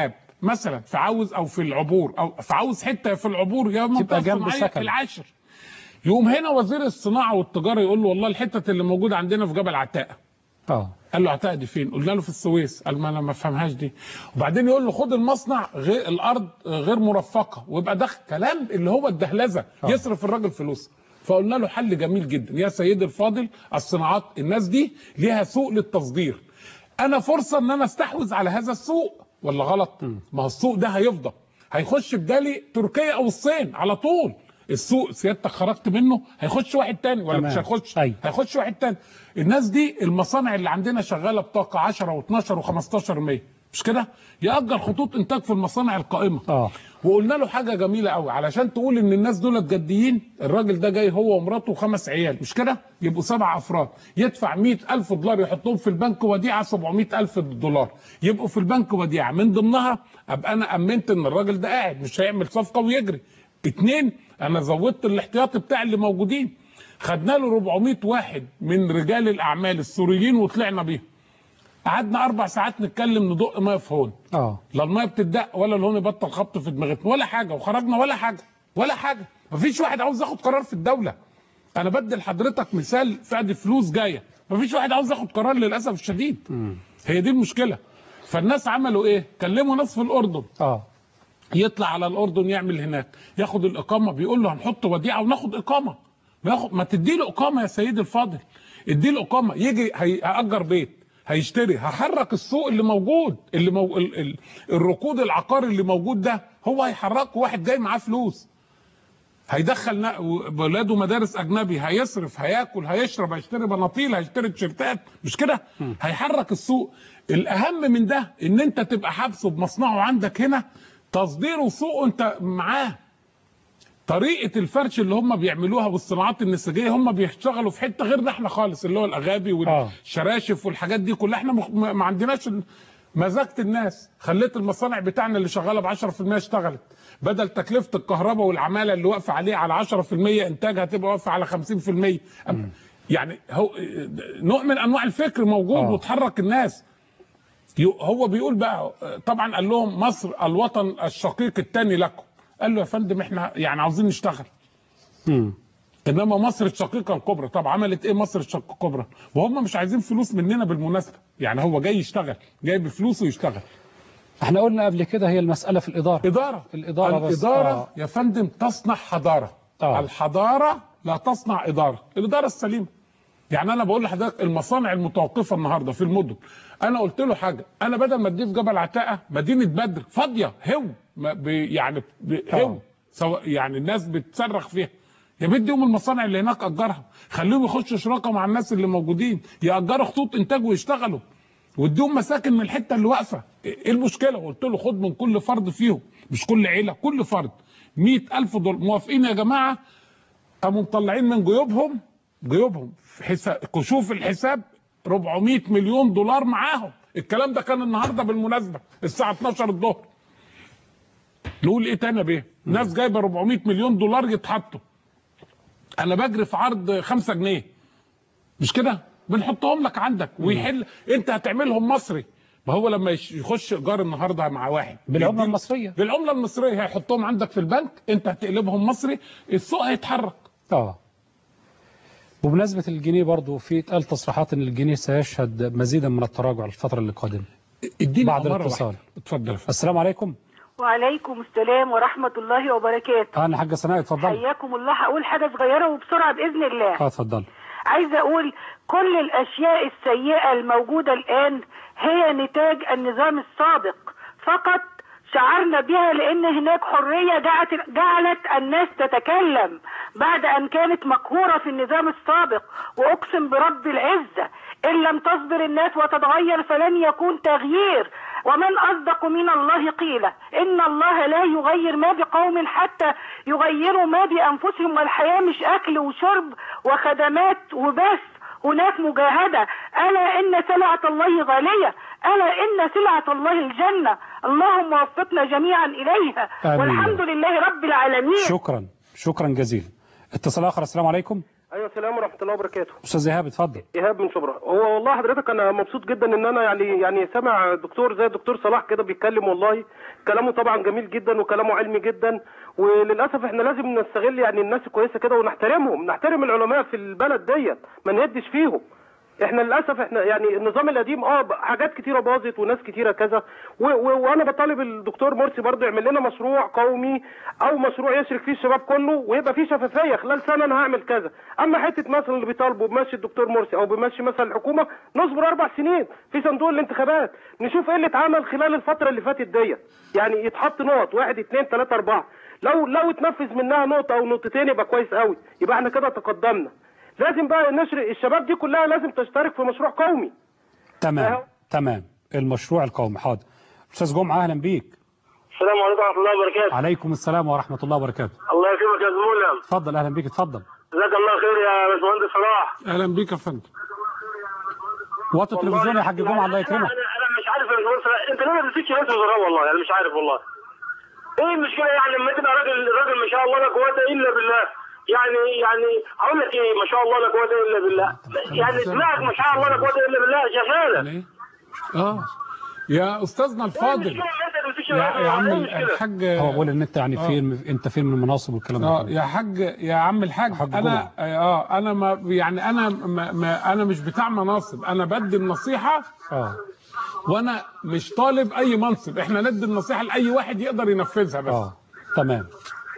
مثلا فعاوز او في العبور او فعاوز حته في العبور يا تبقى جنب في سكن العاشر، يقوم هنا وزير الصناعه والتجاره يقول له والله الحته اللي موجوده عندنا في جبل عتاقه. قال له عتاقه دي فين؟ قلنا له في السويس. قال ما انا ما افهمهاش دي. وبعدين يقول له خد المصنع غير الارض غير مرفقه، ويبقى ده كلام اللي هو الدهلزه يصرف الراجل فلوس. فقلنا له حل جميل جدا يا سيدي الفاضل، الصناعات الناس دي ليها سوق للتصدير، انا فرصه ان انا استحوذ على هذا السوق ولا غلط؟ ما هو السوق ده هيفضى، هيخش بدالي تركيا او الصين على طول. السوق سيادتك خرجت منه هيخش واحد تاني ولا مش هيخش؟ هيخش واحد تاني. الناس دي المصانع اللي عندنا شغاله بطاقه 10 و12 و15 100 مش كده؟ يأجر خطوط انتاج في المصانع القائمه. وقلنا له حاجه جميله قوي علشان تقول ان الناس دول جديين، الراجل ده جاي هو ومراته و5 عيال مش كده؟ يبقوا 7 افراد، يدفع $100,000 يحطهم في البنك وديعه $700,000 يبقوا في البنك وديعه، من ضمنها ابقى انا امنت ان الراجل ده قاعد مش هيعمل صفقه ويجري. 2 انا زودت الاحتياطي بتاع اللي موجودين، خدنا له 400 واحد من رجال الاعمال السوريين وطلعنا بيهم. قعدنا 4 ساعات نتكلم ندق ميه في هون. لا الميه بتدق ولا الهون يبطل خبط في دماغتنا ولا حاجه، وخرجنا ولا حاجه ولا حاجه. مفيش واحد عاوز ياخد قرار في الدوله. انا بدي لحضرتك مثال فادي فلوس جايه، مفيش واحد عاوز ياخد قرار للاسف الشديد. هي دي المشكله. فالناس عملوا ايه؟ كلموا ناس في الاردن. يطلع على الاردن يعمل هناك، ياخد الاقامه، بيقول له هنحط وديعه وناخد اقامه. ما تدي له اقامه يا سيدي الفاضل، ادي له اقامه، يجي هيأجر بيت، هيشتري، هحرك السوق اللي موجود، الركود العقاري اللي موجود ده هو هيحركه. واحد جاي معاه فلوس هيدخل ولاده مدارس اجنبي، هيصرف، هياكل، هيشرب، هيشتري بناطيل، هيشتري تيشيرتات مش كده؟ هيحرك السوق. الاهم من ده ان انت تبقى حابسه بمصنعه عندك هنا، تصديره وسوقه انت معاه. طريقه الفرش اللي هم بيعملوها والصناعات النسيجيه هم بيشتغلوا في حته غيرنا احنا خالص، اللي هو الاغابي والشراشف والحاجات دي كلها. احنا ما عندناش مزاجة الناس. خليت المصانع بتاعنا اللي شغاله ب 10% اشتغلت، بدل تكلفه الكهرباء والعماله اللي واقفه عليه على 10% انتاجها تبقى واقفه على 50%. يعني هو نوع من انواع الفكر موجود وتحرك الناس. هو بيقول بقى طبعا قال لهم مصر الوطن الشقيق الثاني لكم. قال له يا فندم احنا يعني عاوزين نشتغل. انما مصر الشقيقه الكبرى. طب عملت ايه مصر الشقيقه الكبرى؟ وهم مش عايزين فلوس مننا بالمناسبه، يعني هو جاي يشتغل، جاي بفلوسه يشتغل. احنا قلنا قبل كده هي المساله في الاداره. الاداره يا فندم تصنع حضاره. الحضاره لا تصنع اداره. الاداره السليمه. يعني انا بقول لحضرتك المصانع المتوقفه النهارده في المدن، انا قلت له حاجه، انا بدل ما اديه في جبل عتاقه مدينه بدر فاضيه هو سواء يعني الناس بتصرخ فيها، يا بديهم المصانع اللي هناك اجرها، خليهم يخشوا شراكه مع الناس اللي موجودين، ياجروا خطوط انتاج ويشتغلوا، واديهم مساكن من الحته اللي واقفه. ايه المشكله؟ قلت له خد من كل فرد فيهم، مش كل عيله، كل فرد $100,000. موافقين يا جماعه؟ قاموا مطلعين من جيوبهم في كشوف الحساب $400 مليون معاهم. الكلام ده كان النهارده بالمناسبه الساعه 12 الظهر. نقول ايه تاني بيه؟ ناس جايبه $400 مليون يتحطوا. انا بجري في عرض 5 جنيه مش كده؟ بنحطهم لك عندك ويحل. انت هتعملهم مصري. ما هو لما يخش ايجار النهارده مع واحد بالعمله المصريه هيحطهم عندك في البنك، انت هتقلبهم مصري، السوق هيتحرك. وبمناسبه الجنيه برضو في اتقال تصريحات ان الجنيه سيشهد مزيدا من التراجع الفتره اللي قادمه. اديني بعد الاتصال. اتفضل. السلام عليكم. وعليكم السلام ورحمه الله وبركاته. انا حاجه سناء اتفضل. حياكم الله. هقول حاجه صغيره وبسرعه باذن الله. اتفضل. عايزه اقول كل الاشياء السيئه الموجوده الان هي نتاج النظام السابق فقط. شعرنا بها لان هناك حريه جعلت الناس تتكلم بعد ان كانت مقهوره في النظام السابق. واقسم برب العزه ان لم تصبر الناس وتتغير فلن يكون تغيير. ومن اصدق من الله قيلا. ان الله لا يغير ما بقوم حتى يغيروا ما بانفسهم. والحياه مش اكل وشرب وخدمات وبس، هناك مجاهده. الا ان سلعه الله غاليه، الا ان سلعه الله الجنه. اللهم وفقنا جميعا اليها. والحمد لله رب العالمين. شكرا جزيلا. اتصال اخر. السلام عليكم. ايوه السلام ورحمه الله وبركاته. استاذ ايهاب اتفضل. ايهاب من شبرا. هو والله حضرتك انا مبسوط جدا ان انا يعني سامع دكتور زي الدكتور صلاح كده بيتكلم، والله كلامه طبعا جميل جدا وكلامه علمي جدا، وللاسف احنا لازم نستغل يعني الناس الكويسه كده ونحترمهم، نحترم العلماء في البلد ديت، ما نهدش فيهم. احنا للاسف احنا يعني النظام القديم حاجات كتيره باظت وناس كتيره كذا، وانا بطالب الدكتور مرسي برضه يعمل لنا مشروع قومي او مشروع يشرك فيه الشباب كله ويبقى فيه شفافيه، خلال سنه انا هعمل كذا. اما حته مثلا اللي بيطالبوا بمشي الدكتور مرسي او بمشي مثلا الحكومه، نصبر 4 سنين في صندوق الانتخابات نشوف ايه اللي اتعمل خلال الفتره اللي فاتت ديت، يعني يتحط نقط 1 2 3 4، لو اتنفذ منها نقطه او نقطتين يبقى كويس قوي، يبقى احنا كده تقدمنا. لازم بقى نشر الشباب دي كلها لازم تشترك في مشروع قومي. تمام المشروع القومي. حاضر. استاذ جمعه اهلا بيك. السلام عليكم ورحمه الله وبركاته. عليكم السلام ورحمه الله وبركاته. الله يكرمك يا زميلي. اتفضل اهلا بيك اتفضل. جزاك الله خير يا باشمهندس صلاح. اهلا بيك يا فندم. وطي التلفزيون يا حاج جمعه الله يكرمك. انا مش عارف يا باشمهندس، انت ليه ما بتمسكش ناس وزراء؟ والله انا مش عارف والله. ايه المشكله يعني لما تبقى راجل ما شاء الله لا قوه الا بالله، يعني هقول لك ايه، ما شاء الله لا قوه الا بالله، يعني دماغك ما شاء الله لا قوه الا بالله شغاله. يا استاذنا الفاضل يا عم الحاج، هو بقول ان انت يعني انت فين من المناصب والكلام ده. يا حاج يا عم الحاج انا انا ما يعني انا مش بتاع مناصب، انا بدي النصيحه وانا مش طالب اي منصب، احنا ندي النصيحه لاي واحد يقدر ينفذها بس. تمام.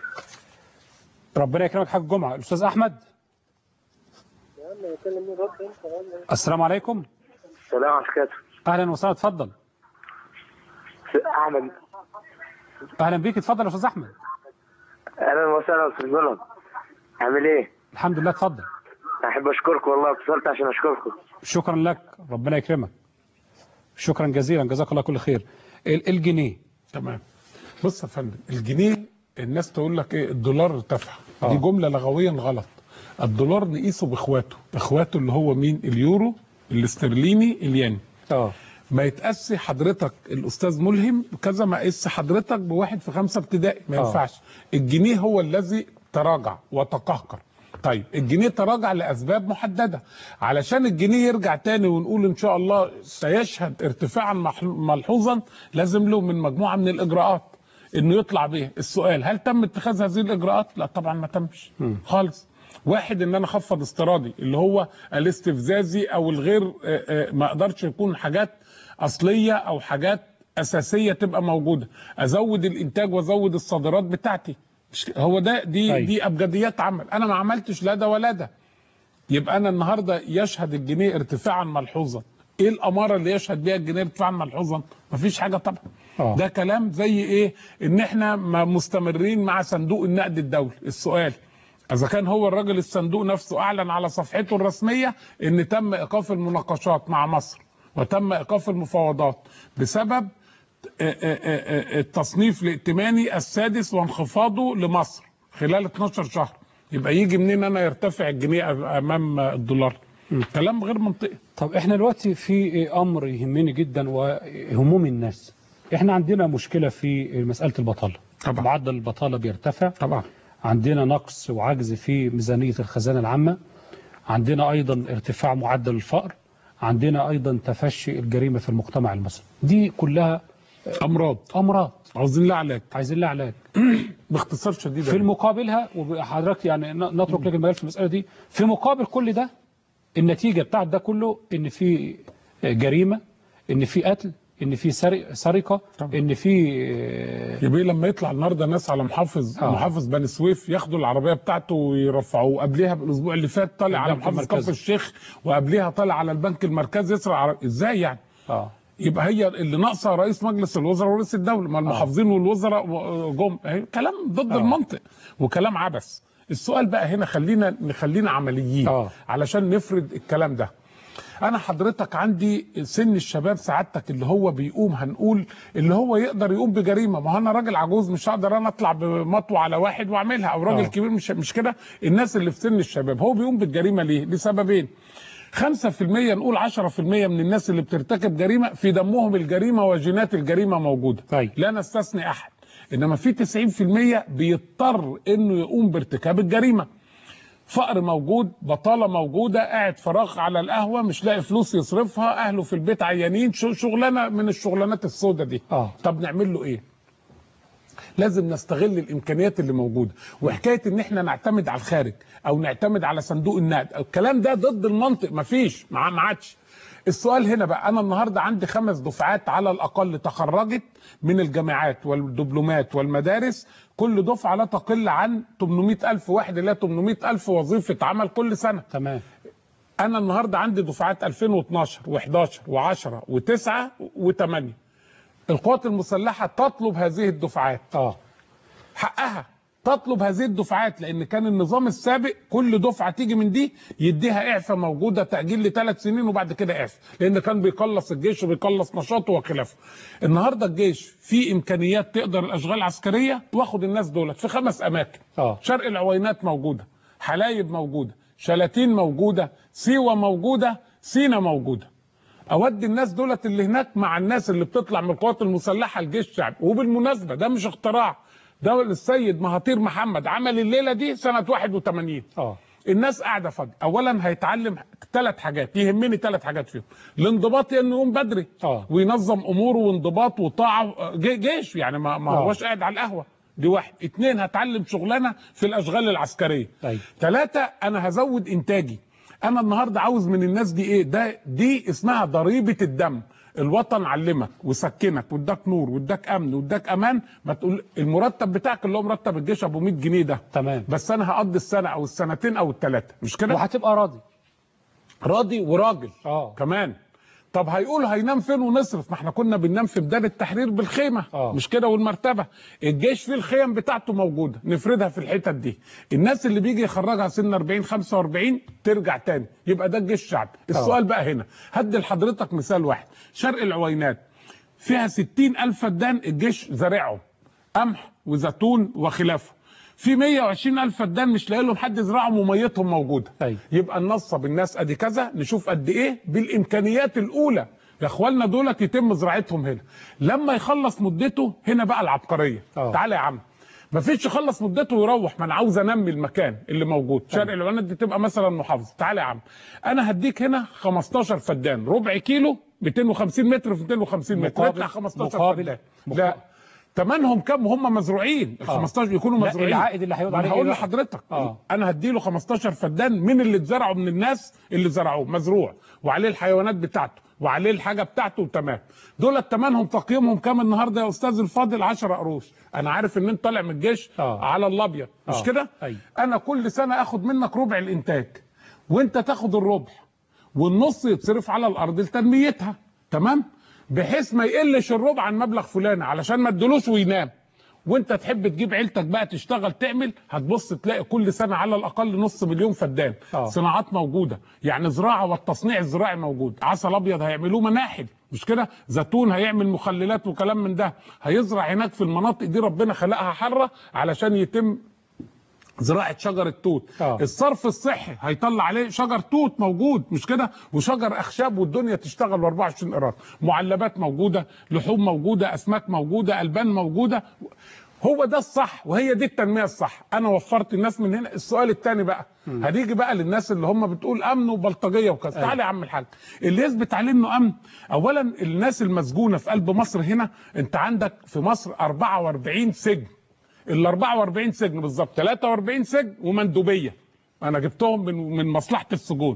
ربنا يكرمك حاج جمعه. الاستاذ احمد. السلام عليكم. السلام عليكم. اهلا وسهلا اتفضل. احمد. اهلا بيك اتفضل يا استاذ احمد. اهلا وسهلا استاذ جلال. عامل ايه؟ الحمد لله اتفضل. احب اشكركم والله، اتصلت عشان اشكركم. شكرا لك ربنا يكرمك. شكرا جزيلا جزاك الله كل خير. الجنيه. تمام. بص يا فندم، الجنيه الناس تقول لك ايه الدولار ارتفع، دي جمله لغويا غلط. الدولار نقيسه باخواته اللي هو مين؟ اليورو، الاسترليني، الين. ما يتقاس حضرتك الاستاذ ملهم كذا ما يقيس حضرتك بواحد في 5 ابتدائي، ما ينفعش. الجنيه هو الذي تراجع وتقهقر. طيب الجنيه تراجع لاسباب محدده، علشان الجنيه يرجع تاني ونقول ان شاء الله سيشهد ارتفاعا ملحوظا لازم له من مجموعه من الاجراءات انه يطلع بيها. السؤال هل تم اتخاذ هذه الاجراءات؟ لا طبعا ما تمش خالص. واحد ان انا اخفض استيرادي اللي هو الاستفزازي او الغير ما اقدرش يكون حاجات اصليه او حاجات اساسيه تبقى موجوده، ازود الانتاج وازود الصادرات بتاعتي. هو ده دي ابجديات عمل، انا ما عملتش لا ده ولا ده. يبقى انا النهارده يشهد الجنيه ارتفاعا ملحوظا. ايه الاماره اللي يشهد بيها الجنيه ارتفاعا ملحوظا؟ مفيش حاجه طبعا. ده كلام زي ايه؟ ان احنا مستمرين مع صندوق النقد الدولي. السؤال اذا كان هو الراجل الصندوق نفسه اعلن على صفحته الرسميه ان تم ايقاف المناقشات مع مصر وتم ايقاف المفاوضات بسبب التصنيف الائتماني السادس وانخفاضه لمصر خلال 12 شهر. يبقى يجي منين انا يرتفع الجنيه امام الدولار؟ كلام غير منطقي. طب احنا دلوقتي في امر يهمني جدا وهموم الناس. احنا عندنا مشكله في مساله البطاله. طبعا. معدل البطاله بيرتفع. طبعا. عندنا نقص وعجز في ميزانيه الخزانه العامه. عندنا ايضا ارتفاع معدل الفقر. عندنا ايضا تفشي الجريمه في المجتمع المصري. دي كلها امراض عايزين لها علاج باختصار شديد. في المقابلها وحضرتك يعني نترك لك المجال في المساله دي، في مقابل كل ده النتيجه بتاعت ده كله ان في جريمه، ان في قتل، ان في سرقه، ان في يبقى لما يطلع النهارده ناس على محافظ بني سويف ياخدوا العربيه بتاعته ويرفعوه، قبلها بالاسبوع اللي فات طالع على محافظ كفر الشيخ، وقبلها طالع على البنك المركزي يسرق ازاي يعني؟ يبقى هي اللي ناقصه رئيس مجلس الوزراء ورئيس الدوله، ما المحافظين والوزراء جم. كلام ضد المنطق وكلام عبث. السؤال بقى هنا خلينا عمليين علشان نفرد الكلام ده. انا حضرتك عندي سن الشباب سعادتك اللي هو بيقوم، هنقول اللي هو يقدر يقوم بجريمه. ما انا راجل عجوز مش هقدر انا اطلع بمطوه على واحد واعملها، او راجل كبير مش كده. الناس اللي في سن الشباب هو بيقوم بالجريمه ليه؟ لسببين. 5% نقول 10% من الناس اللي بترتكب جريمه في دمهم الجريمه وجينات الجريمه موجوده. لا نستثني احد. انما في 90% بيضطر انه يقوم بارتكاب الجريمه. فقر موجود، بطاله موجوده، قاعد فراغ على القهوه مش لاقي فلوس يصرفها، اهله في البيت عيانين، شغلانه من الشغلانات السوداء دي. طب نعمل له ايه؟ لازم نستغل الامكانيات اللي موجوده، وحكايه ان احنا نعتمد على الخارج او نعتمد على صندوق النقد، الكلام ده ضد المنطق، مفيش، ما عادش. السؤال هنا بقى، انا النهارده عندي 5 دفعات على الاقل تخرجت من الجامعات والدبلومات والمدارس، كل دفعه لا تقل عن 800,000 واحد، لا 800,000 وظيفه عمل كل سنه. تمام. انا النهارده عندي دفعات 2012 و11 و10 و9 و8. القوات المسلحه تطلب هذه الدفعات. حقها تطلب هذه الدفعات، لان كان النظام السابق كل دفعه تيجي من دي يديها اعفاء موجوده، تاجيل ل3 سنين وبعد كده اعفاء، لان كان بيقلص الجيش وبيقلص نشاطه وخلافه. النهارده الجيش في امكانيات تقدر الاشغال العسكريه واخد الناس دولت في 5 اماكن. شرق العوينات موجوده، حلايب موجوده، شلاتين موجوده، سيوه موجوده، سينا موجوده. اودي الناس دولت اللي هناك مع الناس اللي بتطلع من القوات المسلحه الجيش الشعبي. وبالمناسبه ده مش اختراع، ده السيد مهاتير محمد عمل الليله دي سنه 81. الناس قاعده فاضيه. اولا هيتعلم 3 حاجات، يهمني 3 حاجات فيهم. الانضباط، انه يقوم بدري وينظم اموره، وانضباط وطاعه، جيش يعني ما هوش قاعد على القهوه، دي 1. 2 هتعلم شغلانه في الاشغال العسكريه. 3 انا هزود انتاجي. انا النهارده عاوز من الناس دي ايه؟ دي اسمها ضريبه الدم. الوطن علمك وسكنك واداك نور واداك امن واداك امان، ما تقول المرتب بتاعك اللي هو مرتب الجيش ابو 100 جنيه ده تمام، بس انا هقضي السنه او السنتين او ال3، مش كده؟ وهتبقى راضي وراجل كمان. طب هيقول هينام فين ونصرف؟ ما احنا كنا بننام في ميدان التحرير بالخيمه، مش كده؟ والمرتبه. الجيش فيه الخيم بتاعته موجوده، نفردها في الحتت دي. الناس اللي بيجي يخرجها سن 40 45 ترجع تاني، يبقى ده الجيش الشعبي. السؤال بقى هنا، هدي لحضرتك مثال واحد. شرق العوينات فيها 60,000 فدان الجيش زارعهم، قمح وزيتون وخلافه. في 120,000 فدان مش لاقي لهم حد يزرعهم وميتهم موجوده. يبقى ننصب الناس ادي كذا، نشوف قد ايه بالامكانيات الاولى يا اخواننا دولت يتم زراعتهم هنا. لما يخلص مدته هنا بقى العبقريه. تعالى يا عم، مفيش يخلص مدته ويروح، ما انا عاوز انمي المكان اللي موجود. شرق العوينات دي تبقى مثلا محافظه. تعالى يا عم، انا هديك هنا 15 فدان، ربع كيلو 250 متر في 250 متر، يطلع 15 فدان. لا، ثمنهم كام وهم مزروعين؟ ال 15 يكونوا مزروعين. العائد اللي هيقعد عليه، هقول لحضرتك انا هديله 15 فدان من اللي اتزرعوا، من الناس اللي زرعوه مزروع وعليه الحيوانات بتاعته وعليه الحاجه بتاعته وتمام. دول ثمنهم تقييمهم كام النهارده يا استاذ الفاضل؟ 10 قروش. انا عارف ان انت طالع من الجيش على الابيض، مش كده؟ انا كل سنه اخد منك ربع الانتاج، وانت تاخد الربع، والنص يتصرف على الارض لتنميتها، تمام؟ بحيث ما يقلش الربع عن مبلغ فلان، علشان ما تدلوش وينام. وانت تحب تجيب عيلتك بقى تشتغل تعمل، هتبص تلاقي كل سنه على الاقل نص مليون فدان. صناعات موجوده، يعني زراعه والتصنيع الزراعي موجود. عسل ابيض هيعملوه مناحل، مش كده؟ زيتون هيعمل مخللات وكلام من ده. هيزرع هناك في المناطق دي ربنا خلقها حره علشان يتم زراعه شجر التوت. الصرف الصحي هيطلع عليه شجر توت موجود، مش كده؟ وشجر اخشاب، والدنيا تشتغل 24 قيراط. معلبات موجوده، لحوم موجوده، اسماك موجوده، البان موجوده. هو ده الصح، وهي دي التنميه الصح. انا وفرت الناس من هنا. السؤال الثاني بقى، هنيجي بقى للناس اللي هم بتقول امن وبلطجيه وكذا. تعالى يا عم الحاج، اللي يثبت عليه انه امن، اولا الناس المسجونه في قلب مصر هنا، انت عندك في مصر 44 سجن. ال 44 سجن بالظبط 43 سجن ومندوبيه، انا جبتهم من مصلحه السجون.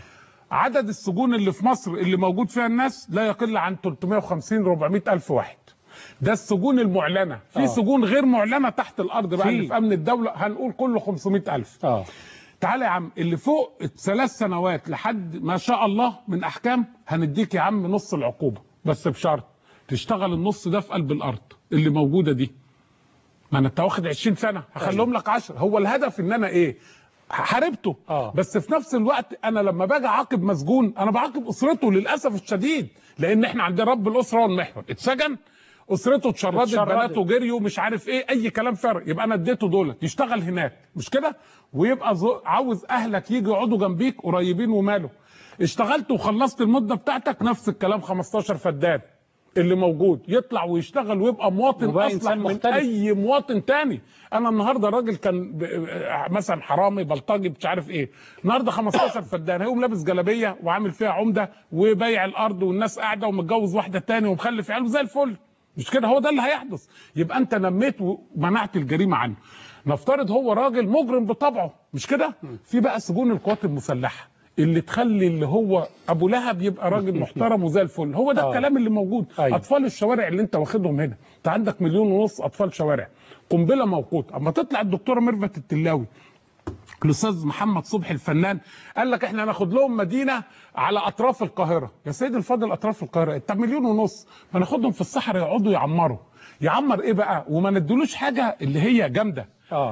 عدد السجون اللي في مصر اللي موجود فيها الناس لا يقل عن 350 400 الف واحد. ده السجون المعلنه. في سجون غير معلنه تحت الارض بقى اللي في امن الدوله، هنقول كله 500 الف. تعالى يا عم، اللي فوق 3 سنوات لحد ما شاء الله من احكام، هنديك يا عم نص العقوبه، بس بشرط تشتغل النص ده في قلب الارض اللي موجوده دي. ما انت واخد 20 سنه، هخليهم لك 10. هو الهدف ان انا ايه؟ حاربته. بس في نفس الوقت انا لما باجي اعاقب مسجون، انا بعاقب اسرته للاسف الشديد، لان احنا عندنا رب الاسره والمحور. اتسجن، اسرته اتشردت، بناته جريوا، مش عارف ايه، اي كلام فارغ. يبقى انا اديته دولت يشتغل هناك، مش كده؟ ويبقى عاوز اهلك يجوا يقعدوا جنبيك قريبين وماله. اشتغلت وخلصت المده بتاعتك، نفس الكلام 15 فدان. اللي موجود يطلع ويشتغل ويبقى مواطن اصلح من اي مواطن تاني. انا النهارده راجل كان مثلا حرامي بلطجي مش عارف ايه، النهارده 15 فدان هيقوم لابس جلابيه وعامل فيها عمده وبايع الارض والناس قاعده ومتجوز واحده تاني ومخلف عياله زي الفل، مش كده؟ هو ده اللي هيحدث. يبقى انت نميت ومنعت الجريمه عنه. نفترض هو راجل مجرم بطبعه، مش كده؟ في بقى سجون القوات المسلحه اللي تخلي اللي هو ابو لهب يبقى راجل محترم وزي الفل. هو ده الكلام اللي موجود. اطفال الشوارع اللي انت واخدهم هنا، انت عندك 1.5 مليون اطفال شوارع، قنبله موقوته. اما تطلع الدكتوره ميرفت التلاوي، الاستاذ محمد صبحي الفنان، قال لك احنا هناخد لهم مدينه على اطراف القاهره. يا سيدي الفاضل اطراف القاهره انت 1.5 مليون، ما ناخدهم في الصحراء يقعدوا يعمروا. يعمر ايه بقى؟ وما ندلوش حاجه اللي هي جامده.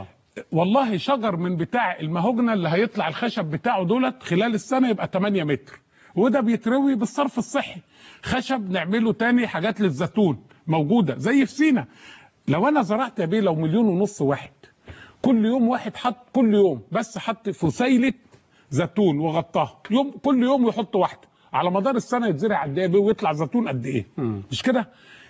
والله شجر من بتاع المهوجنه اللي هيطلع الخشب بتاعه دولت خلال السنه يبقى 8 متر، وده بيتروي بالصرف الصحي. خشب نعمله تاني حاجات للزيتون موجوده زي في سينا. لو انا زرعت يا بيه لو 1.5 مليون واحد، كل يوم واحد حط، كل يوم بس حط فسيله زيتون وغطاها، كل يوم يحط واحده، على مدار السنه يتزرع قد ايه ويطلع زيتون قد ايه؟ مش كده؟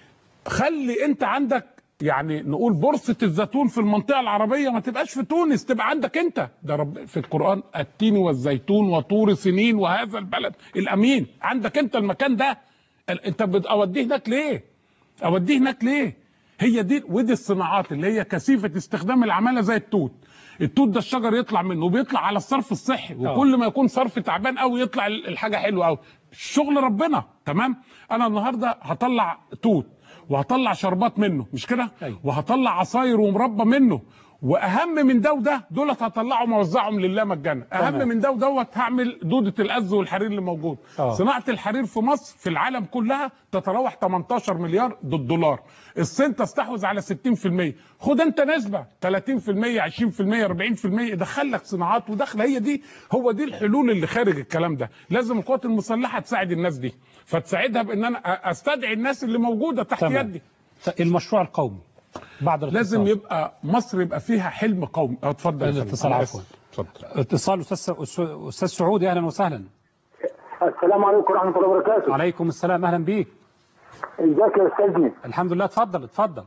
خلي انت عندك يعني نقول بورصه الزيتون في المنطقه العربيه، ما تبقاش في تونس، تبقى عندك انت. ده رب في القران التين والزيتون وطور سنين وهذا البلد الامين. عندك انت المكان ده، انت اوديه هناك ليه؟ اوديه هناك ليه؟ هي دي ودي الصناعات اللي هي كثيفه استخدام العماله زي التوت. التوت ده الشجر يطلع منه وبيطلع على الصرف الصحي، وكل ما يكون صرف تعبان قوي يطلع الحاجه حلوه قوي. الشغل ربنا تمام. انا النهارده هطلع توت وهطلع شربات منه، مش كده؟ وهطلع عصاير ومربى منه، واهم من ده وده دولت هطلعهم اوزعهم لله مجانا. اهم من ده ودوت هعمل دوده الأز والحرير اللي موجود. صناعه الحرير في مصر في العالم كلها تتراوح 18 مليار دولار. الصين تستحوذ على 60%. خد انت نسبه 30%، 20%، 40%، دخل لك صناعات ودخل. هي دي هو دي الحلول اللي خارج الكلام ده. لازم القوات المسلحه تساعد الناس دي، فتساعدها بان انا استدعي الناس اللي موجوده تحت يدي. المشروع القومي بعد الاتصال. لازم يبقى مصر يبقى فيها حلم قومي. اتفضل. الاتصال عفوا. اتصال استاذ سعودي، اهلا وسهلا. السلام عليكم ورحمه الله وبركاته. وعليكم السلام، اهلا بيك. ازيك يا استاذنا؟ الحمد لله، اتفضل.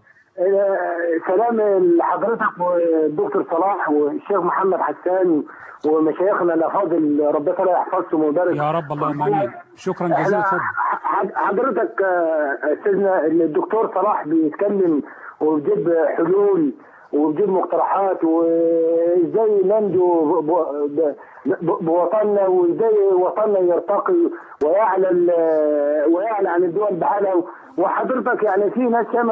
سلام لحضرتك والدكتور صلاح والشيخ محمد حسان ومشايخنا الافاضل، ربنا تعالى يحفظهم ويبارك يا رب. اللهم امين. شكرا جزيلا. حضرتك استاذنا الدكتور صلاح بيتكلم وبيجيب حلول وبيجيب مقترحات وازاي ننجو بوطننا، وازاي وطننا يرتقي ويعلى عن الدول بحالها. وحضرتك يعني في ناس ياما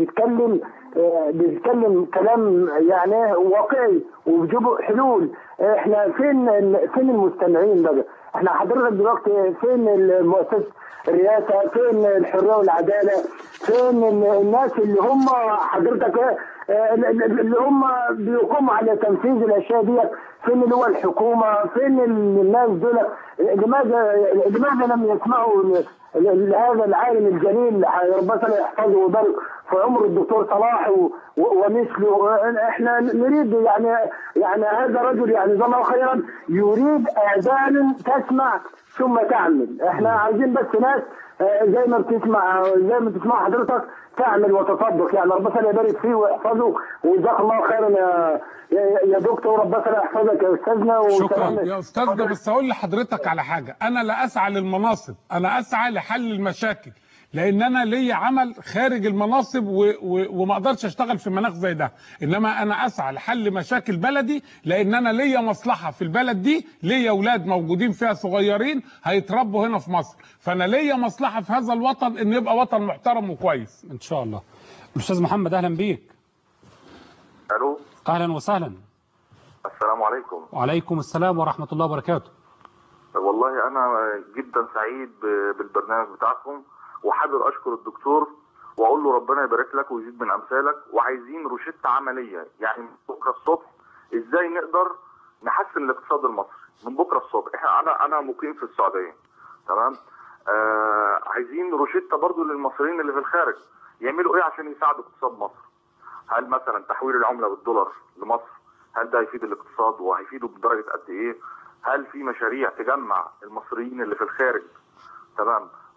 بتتكلم كلام يعني واقعي وبيجيبوا حلول. احنا فين المستمعين بقى؟ احنا حضرتك دلوقتي فين المؤسسة الرئاسة؟ فين الحرية والعدالة؟ فين الناس اللي هم حضرتك اللي هم بيقوموا على تنفيذ الاشياء دي؟ فين اللي هو الحكومة؟ فين الناس دول؟ لماذا لم يسمعوا لهذا العالم الجليل ربنا يحفظه ويبارك في عمر الدكتور صلاح ومثله؟ احنا نريد يعني هذا رجل يعني جزاه الله خيرا يريد اذان تسمع ثم تعمل. احنا عايزين بس ناس زي ما بتسمع حضرتك تعمل وتطبق. يعني ربنا يبارك فيه ويحفظه وجزاك الله خيرا يا دكتور، ربنا يحفظك يا استاذنا. شكرا يا استاذنا. بس اقول لحضرتك على حاجه، انا لا اسعى للمناصب، انا اسعى لحل المشاكل، لان انا ليا عمل خارج المناصب وما اقدرش اشتغل في مناخ زي ده. انما انا اسعى لحل مشاكل بلدي، لان انا ليا مصلحه في البلد دي، ليا اولاد موجودين فيها صغيرين هيتربوا هنا في مصر، فانا ليا مصلحه في هذا الوطن ان يبقى وطن محترم وكويس ان شاء الله. الاستاذ محمد، اهلا بيك. الو. اهلا وسهلا. السلام عليكم. وعليكم السلام ورحمه الله وبركاته. والله انا جدا سعيد بالبرنامج بتاعكم، وحابب اشكر الدكتور واقول له ربنا يبارك لك ويزيد من امثالك. وعايزين روشته عمليه يعني من بكره الصبح، ازاي نقدر نحسن الاقتصاد المصري من بكره الصبح. انا مقيم في السعوديه، تمام. عايزين روشته برضو للمصريين اللي في الخارج يعملوا ايه عشان يساعدوا اقتصاد مصر. هل مثلا تحويل العمله بالدولار لمصر، هل ده هيفيد الاقتصاد وهيفيده بدرجه قد ايه؟ هل في مشاريع تجمع المصريين اللي في الخارج، تمام،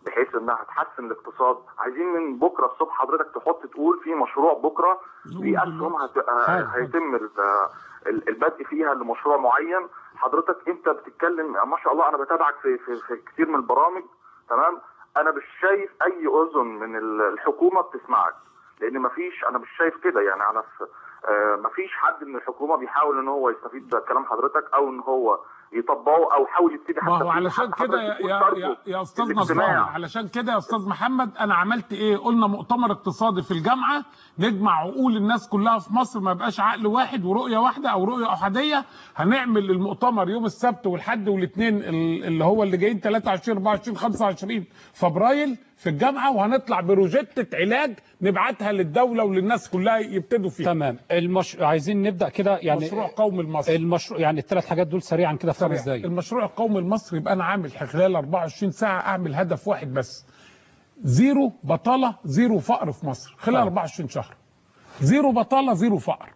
بحيث انها هتحسن الاقتصاد. عايزين من بكره الصبح حضرتك تقول في مشروع بكره في اسهم هيتم البدء فيها لمشروع معين. حضرتك انت بتتكلم ما شاء الله، انا بتابعك في كتير من البرامج، تمام؟ انا مش شايف اي اذن من الحكومه بتسمعك، لان انا مش شايف كده. يعني انا مفيش حد من الحكومه بيحاول ان هو يستفيد بكلام حضرتك او ان هو يطبقه او حاول يبتدي حتى. ما هو علشان كده يا استاذ نصران، علشان كده يا استاذ محمد انا عملت ايه؟ قلنا مؤتمر اقتصادي في الجامعه نجمع عقول الناس كلها في مصر، ما يبقاش عقل واحد ورؤيه واحده او رؤيه احاديه. هنعمل المؤتمر يوم السبت والحد والاثنين اللي هو اللي جايين 23 24 25 فبراير في الجامعه، وهنطلع بروجيتة علاج نبعتها للدوله وللناس كلها يبتدوا فيها. تمام. عايزين نبدا كده يعني مشروع قومي المصري. المشروع يعني الثلاث حاجات دول سريعا كده في 5 دقايق. المشروع القومي المصري يبقى انا عامل خلال 24 ساعه اعمل هدف واحد بس: زيرو بطاله زيرو فقر في مصر خلال 24 شهر. زيرو بطاله زيرو فقر.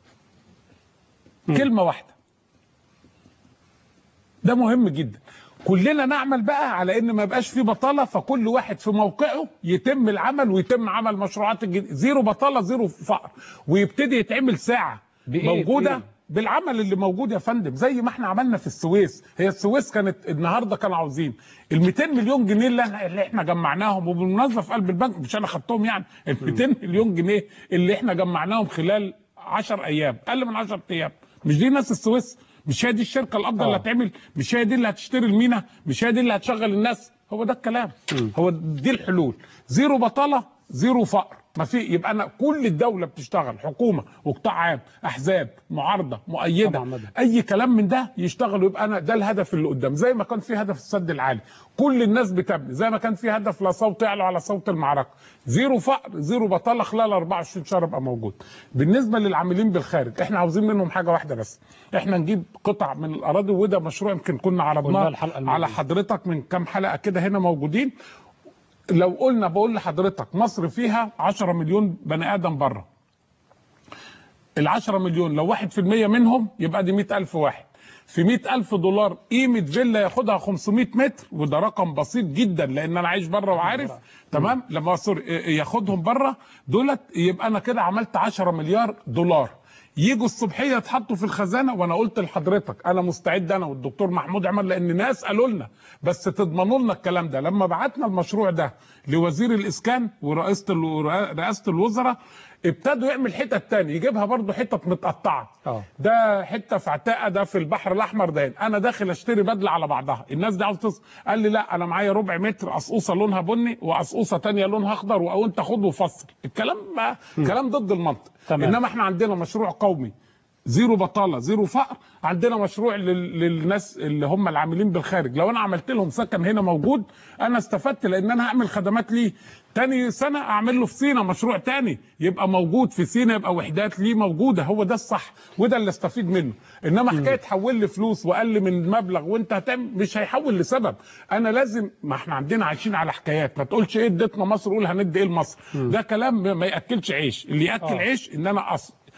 كلمه واحده. ده مهم جدا. كلنا نعمل بقى على ان ما يبقاش في بطاله، فكل واحد في موقعه يتم العمل ويتم عمل مشروعات الجديدة. زيرو بطاله زيرو فقر، ويبتدي يتعمل ساعه موجوده بالعمل اللي موجود يا فندم، زي ما احنا عملنا في السويس. هي السويس كانت النهارده كانوا عاوزين ال 200 مليون جنيه اللي احنا جمعناهم، وبالمناسبه في قلب البنك مش انا خدتهم، يعني ال 200 مليون جنيه اللي احنا جمعناهم خلال 10 ايام، اقل من 10 ايام. مش دي ناس السويس؟ مش هي دي الشركه الافضل اللي هتعمل؟ مش هي دي اللي هتشتري المينا؟ مش هي دي اللي هتشغل الناس؟ هو ده الكلام. هو دي الحلول. زيرو بطاله زيرو فقر. ما في، يبقى انا كل الدوله بتشتغل، حكومه وقطاع عام، احزاب، معارضه، مؤيده، اي كلام من ده يشتغلوا، يبقى انا ده الهدف اللي قدام. زي ما كان في هدف السد العالي كل الناس بتبني، زي ما كان في هدف لا صوت يعلو على صوت المعركه. زيرو فقر زيرو بطاله خلال 24 شهر يبقى موجود. بالنسبه للعاملين بالخارج احنا عاوزين منهم حاجه واحده بس، احنا نجيب قطع من الاراضي، وده مشروع يمكن كنا عرضناه على حضرتك من كام حلقه كده هنا موجودين. لو قلنا، بقول لحضرتك مصر فيها 10 مليون بني ادم بره. ال 10 مليون لو 1% منهم يبقى دي 100,000 واحد. في 100,000 دولار قيمه فيلا ياخدها 500 متر، وده رقم بسيط جدا لان انا عايش بره وعارف. تمام. لما ياخدهم بره دولت، يبقى انا كده عملت 10 مليار دولار. يجوا الصبحيه يتحطوا في الخزانه. وانا قلت لحضرتك انا مستعد، انا والدكتور محمود عمر، لان ناس قالوا لنا بس تضمنوا لنا الكلام ده. لما بعتنا المشروع ده لوزير الاسكان ورئاسه الوزراء، ابتدوا يعمل حتت تاني، يجيبها برضو حتت متقطعه. ده حته في عتاقه، ده في البحر الاحمر. ده انا داخل اشتري بدله على بعضها. الناس دي عاوز قال لي لا، انا معايا ربع متر قصقوصه لونها بني وقصقوصه ثانيه لونها اخضر، وانت خد وفصل. الكلام كلام ضد المنطق. انما احنا عندنا مشروع قومي زيرو بطاله زيرو فقر. عندنا مشروع للناس اللي هم العاملين بالخارج، لو انا عملت لهم سكن هنا موجود انا استفدت، لان انا هعمل خدمات ليه. تاني سنه اعمل له في سينا مشروع تاني يبقى موجود في سينا، يبقى وحدات ليه موجوده. هو ده الصح وده اللي استفيد منه. انما حكايه تحول لي فلوس واقل من مبلغ وانت هتعمل، مش هيحول لسبب. انا لازم، ما احنا عندنا عايشين على حكايات. ما تقولش ايه اديتنا مصر قول هندي ايه لمصر. ده كلام ما ياكلش عيش. اللي ياكل عيش ان انا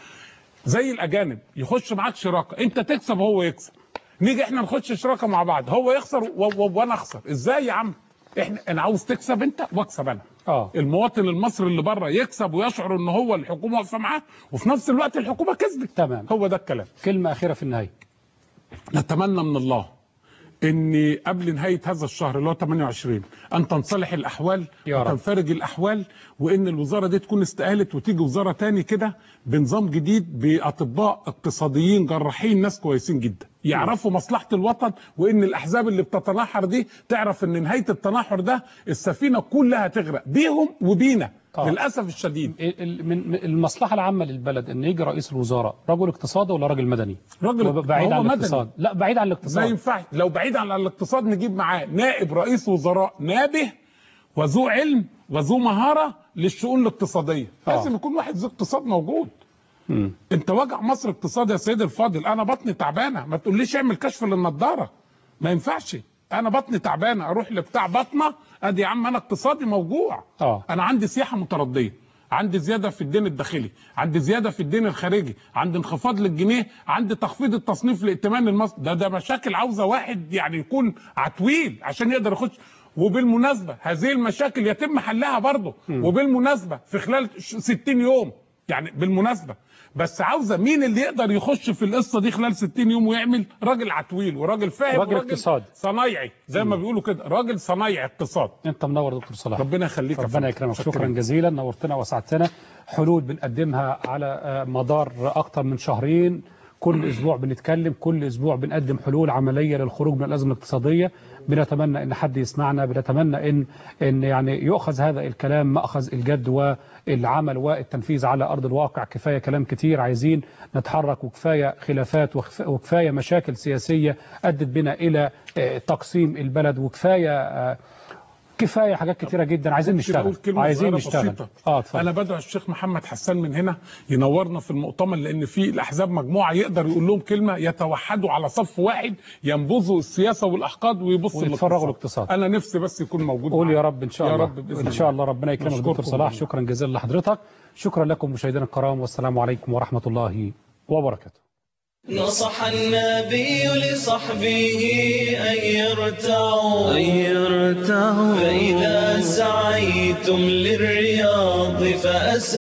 زي الاجانب يخش معاك شراكه، انت تكسب وهو يكسب، نيجي احنا نخش شراكه مع بعض، هو يخسر وانا اخسر. ازاي يا عم؟ انا عاوز تكسب انت واكسب انا. المواطن المصري اللي بره يكسب ويشعر ان هو الحكومه واقفه معاه، وفي نفس الوقت الحكومه كسبت. تمام. هو ده الكلام. كلمه اخيره في النهايه. نتمنى من الله ان قبل نهايه هذا الشهر اللي هو 28 ان تنصلح الاحوال وتنفرج الاحوال، وان الوزاره دي تكون استقالت وتيجي وزاره تاني كده بنظام جديد، باطباء اقتصاديين جراحين ناس كويسين جدا يعرفوا مصلحه الوطن، وان الاحزاب اللي بتتناحر دي تعرف ان نهايه التناحر ده السفينه كلها هتغرق بيهم وبينا. للاسف الشديد. من المصلحه العامه للبلد ان يجي رئيس الوزراء رجل اقتصاد ولا راجل مدني؟ راجل بعيد عن الاقتصاد. لا بعيد عن الاقتصاد. ما ينفعش. لو بعيد عن الاقتصاد نجيب معاه نائب رئيس وزراء نابه وذو علم وذو مهاره للشؤون الاقتصاديه. لازم يكون واحد ذو اقتصاد موجود. انت وجع مصر اقتصاد يا سيدي الفاضل. انا بطني تعبانه، ما تقوليش اعمل كشف للنضاره. ما ينفعش. انا بطني تعبانه اروح لبتاع بطنه، ادي يا عم انا اقتصادي موجوع. انا عندي سياحه مترديه، عندي زياده في الدين الداخلي، عندي زياده في الدين الخارجي، عندي انخفاض للجنيه، عندي تخفيض التصنيف لائتمان المصري. ده مشاكل عاوزه واحد يعني يكون عتويل عشان يقدر يخش. وبالمناسبه هذه المشاكل يتم حلها برضه، وبالمناسبه في خلال 60 يوم، يعني بالمناسبه. بس عاوزه مين اللي يقدر يخش في القصه دي خلال 60 يوم ويعمل؟ راجل عتويل وراجل فاهم راجل اقتصاد صنايعي زي ما بيقولوا كده، راجل صنايعي اقتصاد. انت منور دكتور صلاح، ربنا يخليك، ربنا يكرمك، شكرا جزيلا، نورتنا وسعدتنا. حلول بنقدمها على مدار اكتر من شهرين، كل اسبوع بنتكلم، كل اسبوع بنقدم حلول عمليه للخروج من الازمه الاقتصاديه. بنتمنى ان حد يسمعنا، بنتمنى ان يعني يؤخذ هذا الكلام مأخذ الجد والعمل والتنفيذ على ارض الواقع. كفايه كلام كتير، عايزين نتحرك، وكفايه خلافات وكفايه مشاكل سياسيه ادت بنا الى تقسيم البلد، وكفايه حاجات كتيره جدا. عايزين نشتغل، عايزين نشتغل. انا بدعو الشيخ محمد حسان من هنا ينورنا في المؤتمر، لان في الاحزاب مجموعه يقدر يقول لهم كلمه يتوحدوا على صف واحد، ينبذوا السياسه والاحقاد ويبصوا ويتفرغوا الاقتصاد. انا نفسي بس يكون موجود. قول يا رب ان شاء الله. يا رب ان شاء الله. ربنا يكرمك دكتور صلاح، شكرا جزيلا لحضرتك. شكرا لكم مشاهدينا الكرام، والسلام عليكم ورحمه الله وبركاته. نصح النبي لصحبه أن يرتعوا فإذا سعيتم للرياض